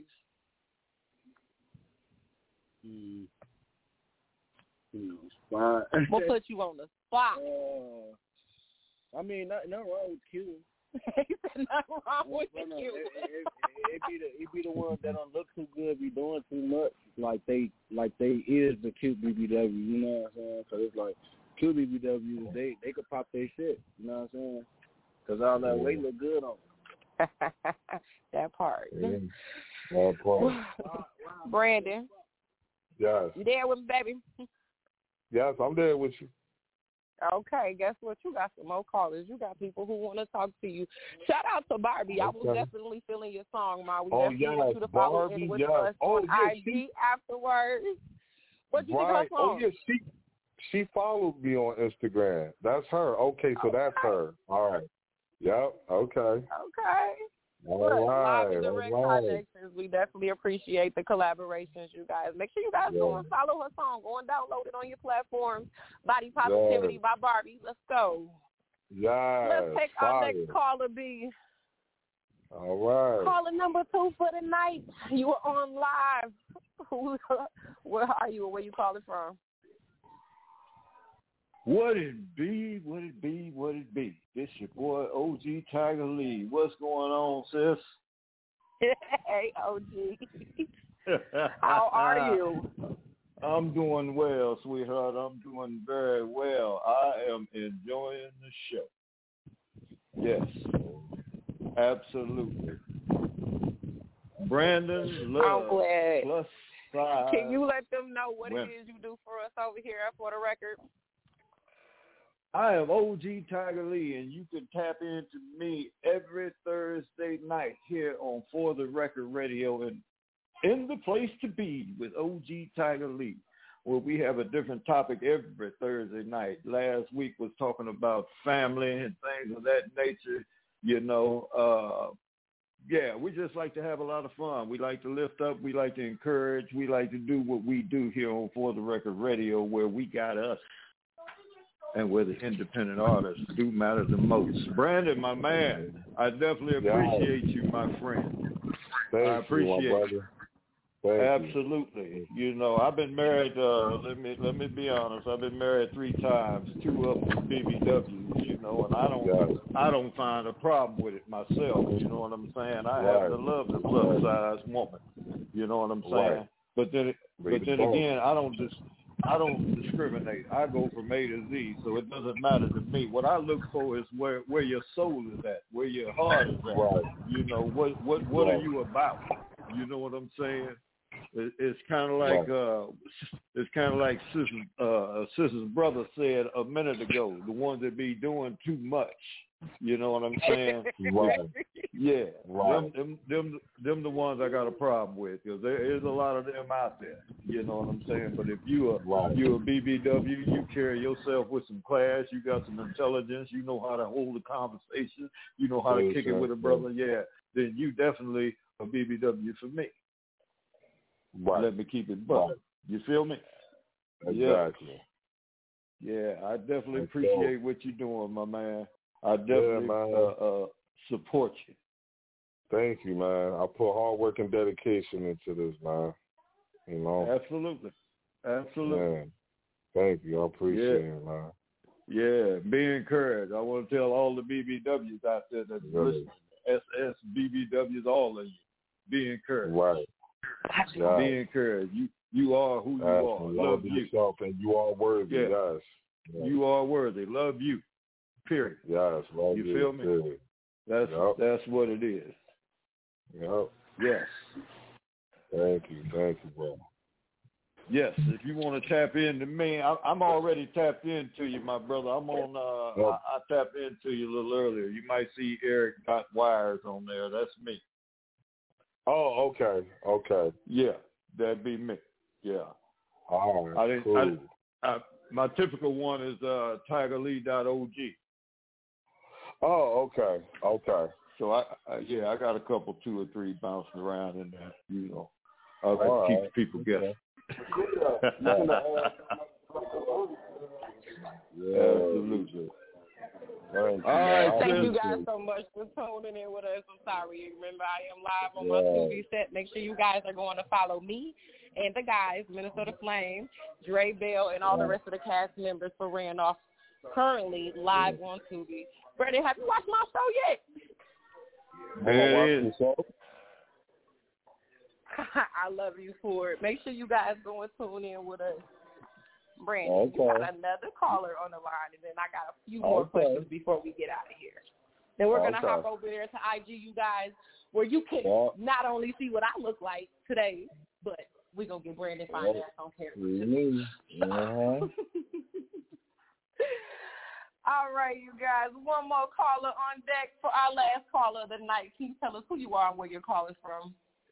Hmm. You know, spot. We'll put you on the spot. Uh, I mean, nothing not wrong with Q. He said nothing wrong with no, no, Q. It, it, it, it be the it be the ones that don't look too good, be doing too much, like they like they is the cute B B W. You know what I'm saying? So it's like cute B B Ws, they they could pop their shit. You know what I'm saying? Because all that weight look good on them. That part. Yeah. That part. Brandon. Yes. You there with me, baby? Yes, I'm there with you. Okay, guess what? You got some more callers. You got people who want to talk to you. Shout out to Barbie. I was Okay. definitely feeling your song, Ma. We Oh, definitely yes, want you to follow Barbie, in with yes. us Oh, on yeah, I G she- afterwards. What you Right. think of her song? Oh, yeah, she, she followed me on Instagram. That's her. Okay, so Okay. that's her. All right. Yep, okay. Okay. All Look, right, live and direct all right. connections. We definitely appreciate the collaborations, you guys. Make sure you guys Yeah. go and follow her song. Go and download it on your platforms. Body Positivity Yes. by Barbie. Let's go. Yes. Let's take our fire. next caller, B. All right. Caller number two for the night. You are on live. Who? Where are you? Where you calling from? What it be? What it be? What it be? This your boy O G Tiger Lee. What's going on, sis? Hey, O G. How are you? I'm doing well, sweetheart. I'm doing very well. I am enjoying the show. Yes, absolutely. Brandon Love. I'm glad. Plus size. Can you let them know what women. it is you do for us over here at For the Record? I am O G Tiger Lee, and you can tap into me every Thursday night here on For the Record Radio and in the place to be with O G Tiger Lee, where we have a different topic every Thursday night. Last week was talking about family and things of that nature, you know. Uh, yeah, we just like to have a lot of fun. We like to lift up. We like to encourage. We like to do what we do here on For the Record Radio, where we got us. And where the independent artists do matter the most. Brandon, my man, I definitely appreciate you, my friend. Thank I appreciate you. you. Thank Absolutely. You. you know, I've been married, uh, let me let me be honest, I've been married three times, two of them B B Ws, you know, and I don't yes. I don't find a problem with it myself, you know what I'm saying? I right. happen to love the plus size woman. You know what I'm saying? Right. But then but then both. again, I don't just I don't discriminate. I go from A to Z, so it doesn't matter to me. What I look for is where, where your soul is at, where your heart is at. Right. You know, what what what right. are you about? You know what I'm saying? It, it's kind of like right. uh, it's kind of like Sister's uh, Sister's brother said a minute ago. The ones that be doing too much. You know what I'm saying? Right. Yeah, right. them, them, them, them, the ones I got a problem with because there is a lot of them out there. You know what I'm saying? But if you are right. you a B B W, you carry yourself with some class. You got some intelligence. You know how to hold a conversation. You know how to kick it with a brother. Yeah, then you definitely a B B W for me. Right. Let me keep it buck. Right. You feel me? Exactly. Yeah, yeah I definitely appreciate what you're doing, my man. I definitely yeah, uh, uh, support you. Thank you, man. I put hard work and dedication into this, man. You know? Absolutely. Absolutely. Man. Thank you. I appreciate yeah. it, man. Yeah, be encouraged. I want to tell all the B B Ws out there that yeah. listen, S S B B Ws, all of you, be encouraged. Right. right. Be encouraged. You you are who you yes, are. Love, love you. Yourself and you are worthy, yeah. yes. yes. You are worthy. Love you. Period. Yes, love you. You feel me? Period. That's yep. that's what it is. Yep. Yes. Thank you. Thank you, bro. Yes. If you want to tap into me, I, I'm already tapped into you, my brother. I'm on. Uh, yep. I, I tapped into you a little earlier. You might see Eric got wires on there. That's me. Oh, okay. Okay. Yeah, that'd be me. Yeah. All right. I didn't. Cool. I, I, my typical one is uh, Tiger Lee dot O G. Oh, okay. Okay. So I, I yeah, I got a couple, two or three bouncing around in there. You know, I like All to keep right. people guessing. yeah. Absolutely. Thank All right, thank you guys so much for tuning in with us. I'm sorry. Remember, I am live on yeah. my T V set. Make sure you guys are going to follow me and the guys, Minnesota Flame, Dre Bell, and all the rest of the cast members for Randolph. Currently live on Tubi. Brandon, have you watched my show yet? There it is. I love you for it. Make sure you guys go and tune in with us. Brandon, okay. you got another caller on the line, and then I got a few more okay. questions before we get out of here. Then we're going to okay. hop over there to I G, you guys, where you can yeah. not only see what I look like today, but we're going to get Brandon Finance yeah. on camera. Mm-hmm. Uh-huh. All right, you guys. One more caller on deck for our last caller of the night. Can you tell us who you are and where you're calling from?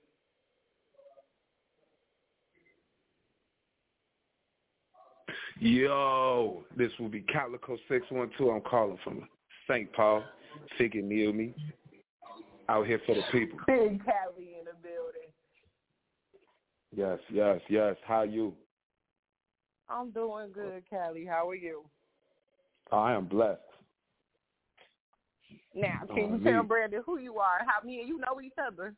Yo, this will be Calico six one two. I'm calling from Saint Paul. Figure near me. Out here for the people. Big Cali in the building. Yes, yes, yes. How you? I'm doing good, Cali. How are you? I am blessed. Now, can you tell Brandon who you are, how me and you know each other?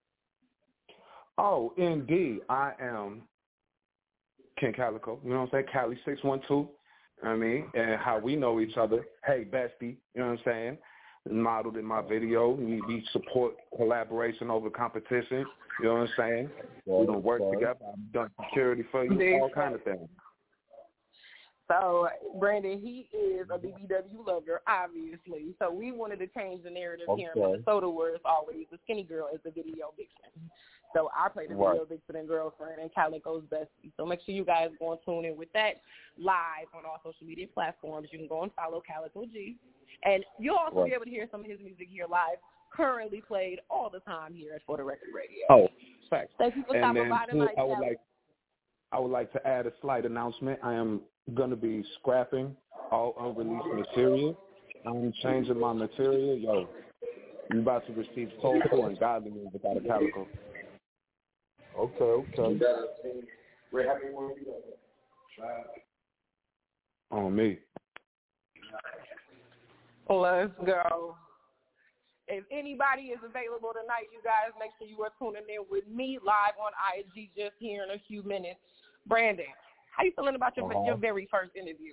Oh, indeed. I am Ken Calico. You know what I'm saying? Cali six one two. I mean, and how we know each other. Hey, bestie. You know what I'm saying? Modeled in my video. We, we support collaboration over competition. You know what I'm saying? Yeah, we don't work yeah. together. I've done security for you, all kind of things. So, Brandon, he is a B B W lover, obviously. So we wanted to change the narrative okay. here in Minnesota where it's always the skinny girl is the video vixen. So I play the right. video vixen and girlfriend, and Calico's bestie. So make sure you guys go and tune in with that live on all social media platforms. You can go and follow Calico G. And you'll also right. be able to hear some of his music here live, currently played all the time here at For the Record Radio. Oh, thanks. Thank you for and stopping by tonight, I would Cali. like I would like to add a slight announcement. I am going to be scrapping all unreleased material. I'm changing my material. Yo, you're about to receive soulful and godly music out of Calico. Okay, okay. We're happy on me. Let's go. If anybody is available tonight, you guys make sure you are tuning in with me live on I G just here in a few minutes. Brandon, how you feeling about your uh-huh. your very first interview?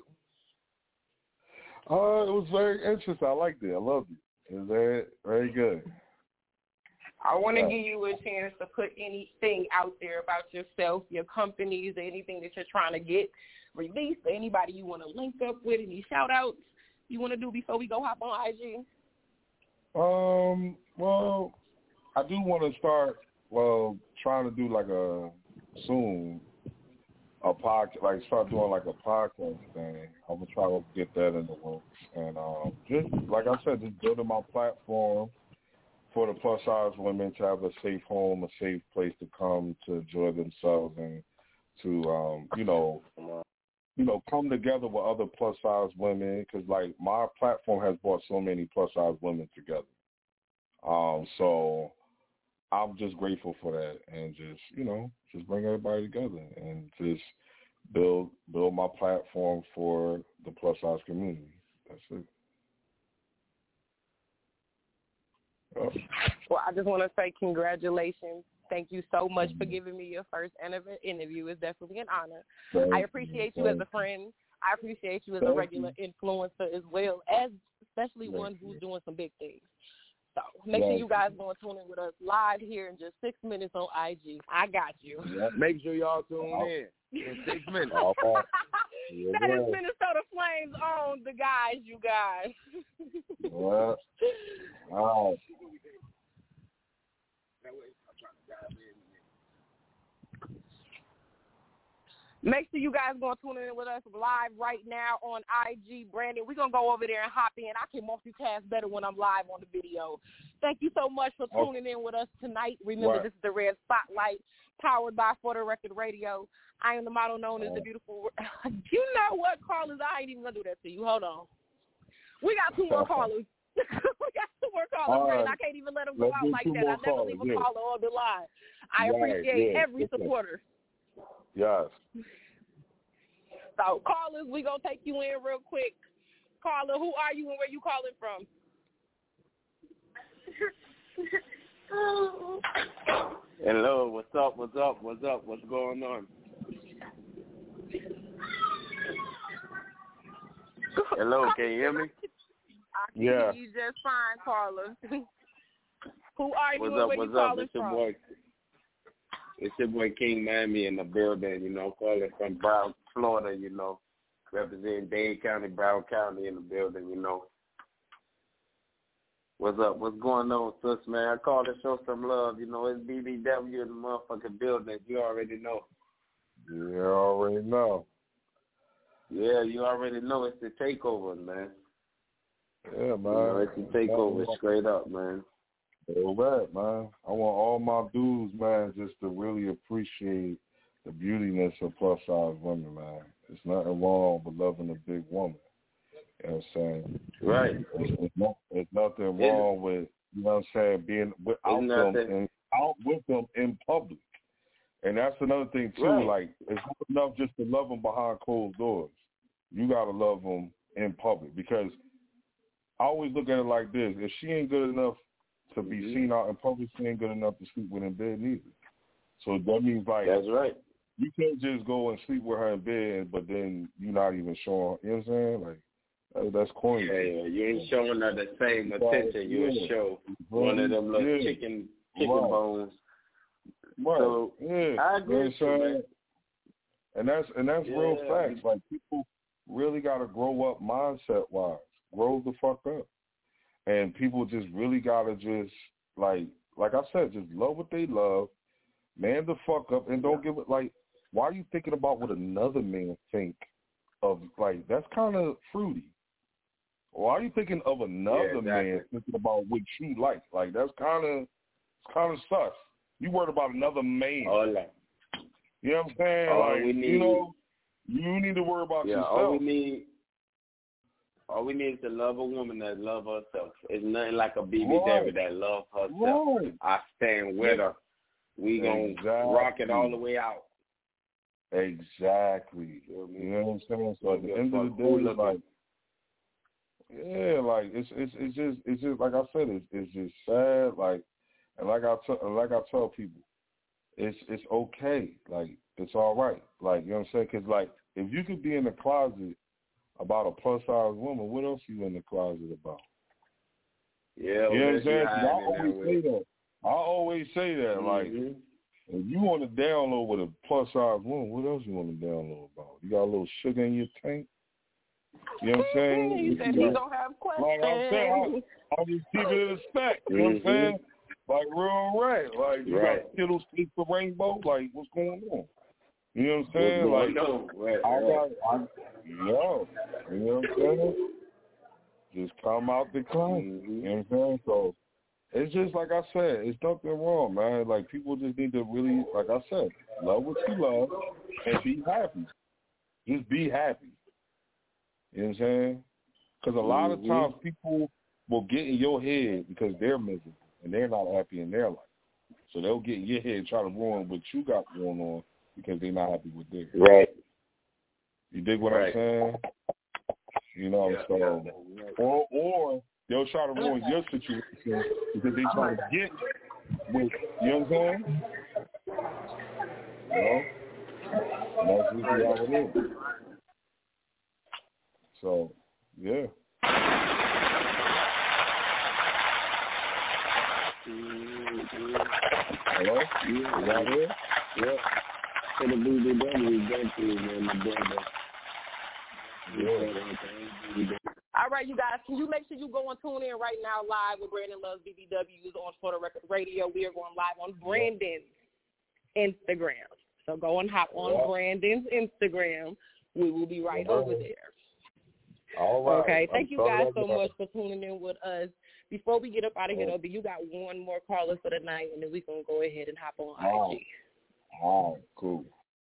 Uh, it was very interesting. I liked it. I loved it. It was very, very good. I want to yeah. give you a chance to put anything out there about yourself, your companies, or anything that you're trying to get released, or anybody you want to link up with, any shout-outs you want to do before we go hop on I G? Um, well, I do want to start, well, trying to do like a, soon, a podcast, like start doing like a podcast thing. I'm going to try to get that in the works. And um, just, like I said, just building my platform for the plus size women to have a safe home, a safe place to come to enjoy themselves and to, um, you know, you know, come together with other plus size women. Because like my platform has brought so many plus size women together. Um, so I'm just grateful for that, and just you know, just bring everybody together and just build build my platform for the plus size community. That's it. Oh. Well, I just want to say congratulations. Thank you so much for giving me your first interview. It's definitely an honor. Thank I appreciate you, you as a friend. I appreciate you as Thank a regular you. influencer as well, as especially Thank one who's you. doing some big things. So make Thank sure you guys go and tune in with us live here in just six minutes on I G. I got you. Yeah. Make sure y'all tune in in six minutes. Yeah, that is Minnesota Flames on the guys, you guys. Well, all right. Make sure you guys go and tune in with us live right now on I G. Brandon, we're going to go over there and hop in. I can multitask better when I'm live on the video. Thank you so much for tuning in with us tonight. Remember, right. This is the Red Spotlight, powered by For the Record Radio. I am the model known as the beautiful. You know what, callers? I ain't even going to do that to you. Hold on. We got two more callers. we got two more callers, Brandon. Right. I can't even let them go Let's out like that. I never callers, leave a yeah. caller on the line. I right, appreciate yeah. every supporter. Yes. So, callers, we going to take you in real quick. Caller, who are you and where you calling from? Hello, what's up, what's up, what's up, what's going on? Hello, can you hear me? I can yeah. hear you just fine, caller. Who are you what's and up, where what's you up? calling It's your from? boy. It's your boy King Miami in the building, you know, calling from Brown, Florida, you know, representing Dade County, Brown County in the building, you know. What's up? What's going on, sis, man? I called to show some love, you know. It's B B W in the motherfucking building. You already know. You already know. Yeah, you already know. It's the takeover, man. Yeah, man. You know, it's the takeover straight up, man. All right, man. I want all my dudes, man, just to really appreciate the beautiness of plus-size women, man. There's nothing wrong with loving a big woman. You know what I'm saying? Right. There's, there's, no, there's nothing wrong with, you know what I'm saying, being with, out, them and, out with them in public. And that's another thing, too. Right. Like, it's not enough just to love them behind closed doors. You got to love them in public. Because I always look at it like this. If she ain't good enough to be mm-hmm. seen out in public, she ain't good enough to sleep with in bed neither. So that means, like, that's right. You can't just go and sleep with her in bed, but then you're not even showing, you know what I'm saying? Like, that, that's corny. Yeah, yeah, you ain't showing her the same attention you would yeah. show one of them little yeah. chicken chicken right. bones. Right. So, yeah. I agree you know with you, man. And that's, and that's yeah. real facts. Like, people really got to grow up mindset-wise. Grow the fuck up. And people just really got to just, like, like I said, just love what they love, man the fuck up, and don't give it, like, why are you thinking about what another man think of, like, that's kind of fruity. Why are you thinking of another yeah, exactly. man thinking about what you like? Like, that's kind of, it's kind of sus. You worried about another man. Hola. You know what I'm saying? All like, we need, you know, you need to worry about yeah, yourself. All we need, all we need is to love a woman that love herself. It's nothing like a B B right. David that love herself. Right. I stand with yeah. her. We gonna exactly. rock it all the way out. Exactly. You know what I'm saying? So at the end of the day, like, yeah, like it's it's it's just it's just like I said, it's it's just sad. Like, and like I t- like I tell people, it's it's okay. Like, it's all right. Like, you know what I'm saying? Because like, if you could be in the closet about a plus size woman, what else are you in the closet about? Yeah, you know what I'm saying? I always say that. I always say that. Mm-hmm. Like, if you want to download with a plus size woman, what else you want to download about? You got a little sugar in your tank? You know what I'm saying? You said you don't have questions. Like I'm saying, I, I'll just keep it in respect. You know what I'm saying? Like, real right. Like, you right. got Skittles, Cake for Rainbow. Like, what's going on? You know what I'm saying? What's like, on? Right, I right. got, I, yo, you know what I'm saying? Just come out the closet. Mm-hmm. You know what I'm saying? So, it's just like I said, it's nothing wrong, man. Like, people just need to really, like I said, love what you love and be happy. Just be happy. You know what I'm saying? Because a lot of times people will get in your head because they're miserable and they're not happy in their life. So they'll get in your head and try to ruin what you got going on because they're not happy with theirs. Right. You dig what right. I'm saying? You know, yeah, so yeah. or or they'll try to ruin your situation because they try to get with, you know what I'm saying? You know? And that's usually how it is. So, yeah. Hello? Yeah. You out here? Yeah. For the B B W, thank you, man, my brother. Yeah. All right, you guys, can you make sure you go and tune in right now live with Brandon Loves B B Ws on For the Record Radio. We are going live on Brandon's Instagram. So go and hop on yeah. Brandon's Instagram. We will be right yeah. over there. All right. Okay, thank I'm you guys so much for tuning in with us. Before we get up out of here, though, you got one more caller for the night, and then we're going to go ahead and hop on All I G. All right, cool.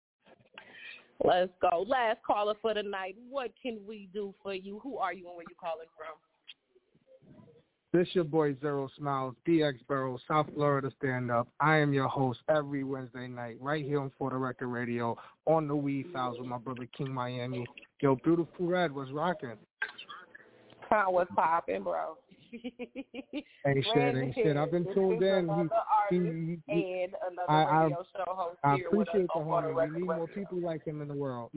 Let's go. Last caller for the night. What can we do for you? Who are you and where you calling from? This your boy Zero Smiles, D X Barrow, South Florida Stand Up. I am your host every Wednesday night right here on For the Record Radio on the Weed Files with my brother King Miami. Yo, Beautiful Red was rocking. Kind was popping, bro. Ain't shit, ain't shit. I've been tuned in. He, he, he, and another I, radio I, show host I here appreciate with us the homie. We need more people like him in the world.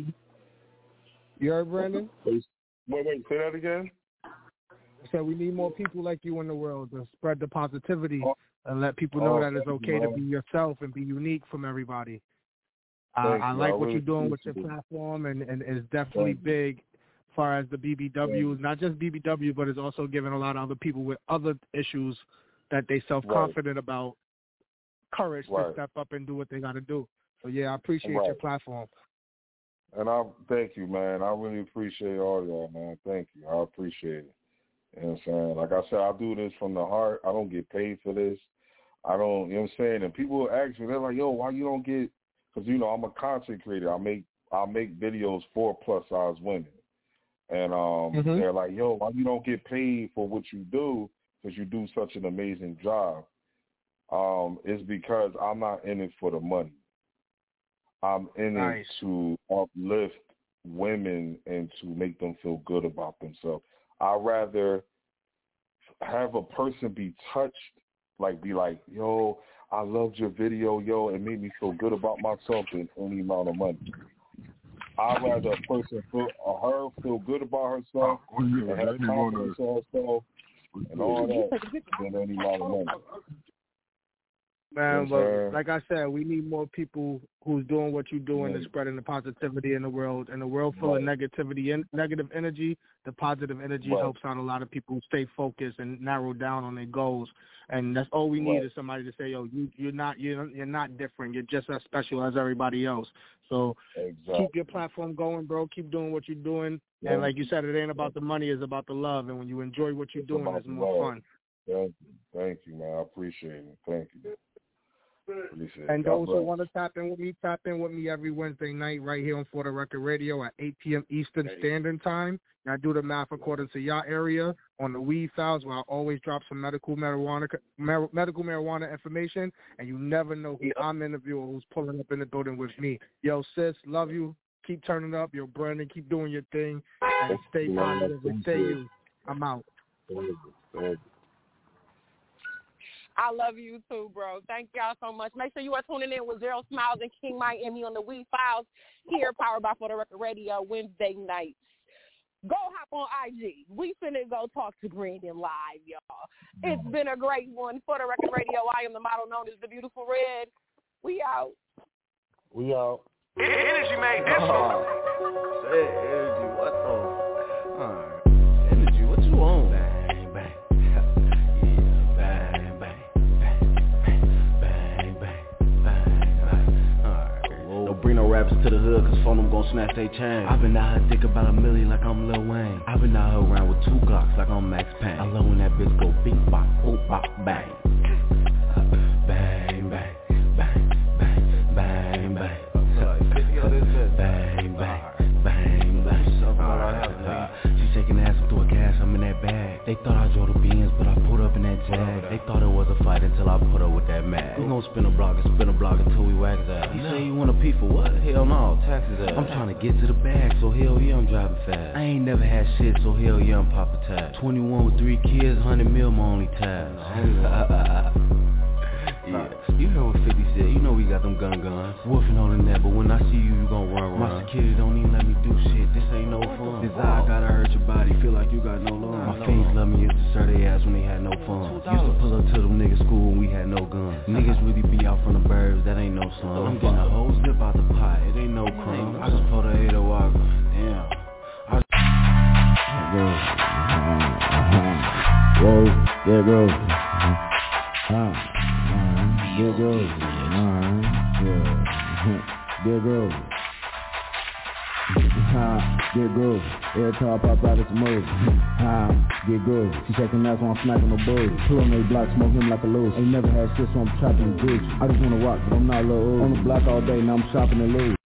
You heard, Brandon? Wait, wait, say that again? I said we need more people like you in the world to spread the positivity oh. and let people know oh, that it's okay you, to be yourself and be unique from everybody. Uh, I like what you're doing with your platform, and, and it's definitely big as far as the B B Ws, yeah. not just B B W, but it's also giving a lot of other people with other issues that they self-confident right. about courage right. to step up and do what they got to do. So, yeah, I appreciate right. your platform. And I thank you, man. I really appreciate all y'all, man. Thank you. I appreciate it. You know what I'm saying? Like I said, I do this from the heart. I don't get paid for this. I don't, you know what I'm saying? And people will ask me, they're like, yo, why you don't get, because, you know, I'm a content creator. I make I make videos for plus-size women. And um, mm-hmm. they're like, yo, why you don't get paid for what you do because you do such an amazing job? Um, it's because I'm not in it for the money. I'm in nice. it to uplift women and to make them feel good about themselves. I'd rather have a person be touched, like be like, yo, I loved your video, yo, it made me feel good about myself than any amount of money. I'd rather a person feel, or her feel good about herself oh, yeah, and have confidence in herself and all that than any amount of money. Man, but like I said, we need more people who's doing what you're doing and spreading the positivity in the world. In a world full right. of negativity and negative energy, the positive energy right. helps out a lot of people stay focused and narrow down on their goals. And that's all we need right. is somebody to say, "Yo, you, you're not you're, you're not different. You're just as special as everybody else." So exactly. keep your platform going, bro. Keep doing what you're doing. Yeah. And like you said, it ain't about the money; it's about the love. And when you enjoy what you're it's doing, it's more love. fun. Thank you, thank you, man. I appreciate it. Thank you. And those who want to tap in with me, tap in with me every Wednesday night right here on For the Record Radio at eight p.m. Eastern Standard Time. And I do the math according to your area on the Weed Files, where I always drop some medical marijuana mar- medical marijuana information, and you never know who I'm interviewing, who's pulling up in the building with me. Yo, sis, love you. Keep turning up. Yo, Brandon, keep doing your thing, and stay positive and stay you. I'm out. I love you too, bro. Thank y'all so much. Make sure you are tuning in with Zero Smiles and King Miami on the Weed Files here, powered by For the Record Radio, Wednesday nights. Go hop on I G. We finna go talk to Brandon live, y'all. It's been a great one. For the Record Radio, I am the model known as the Beautiful Red. We out. We out. Energy made this one. Say Energy, what the? All right. Energy, what you on? Bang, bang. Bring no rappers to the hood, cause phone them gon' snatch they chain. I've been out here thinking about a million like I'm Lil Wayne. I've been out here around with two Glocks like I'm Max Payne. I love when that bitch go beat bop, boop bop, bang. mad. We gon' spin a block and spin a block until we whack his ass. He say you want a P for what? Hell no, tax his ass. I'm trying to get to the bag, so hell yeah, I'm driving fast. I ain't never had shit, so hell yeah, I'm poppin' tab. twenty-one with three kids, one hundred mil my only tab. Yeah, you know what fifty said, you know we got them gun guns. Wolfing on the net, but when I see you, you gon' run, run. My security don't even let me do shit, this ain't no fun. This eye gotta hurt your body, feel like you got no love. My fiends love me, used to serve their ass when they had no fun. Used to pull up to them niggas school when we had no guns. Niggas really be out from the burbs, that ain't no slum. I'm getting a whole zip out the pot, it ain't no crumb. I just pulled a eight oh out, damn. I Whoa, there goes. Huh. There goes, alright, yeah, there goes, ha, there goes, every time I pop out it's a move, ha, there goes, she shaking ass while I'm smacking the boys, pull on they block, smoke him like a loose, ain't never had shit so I'm chopping the Gucci, I just wanna rock but I'm not a little old, on the block all day now I'm shopping and lose,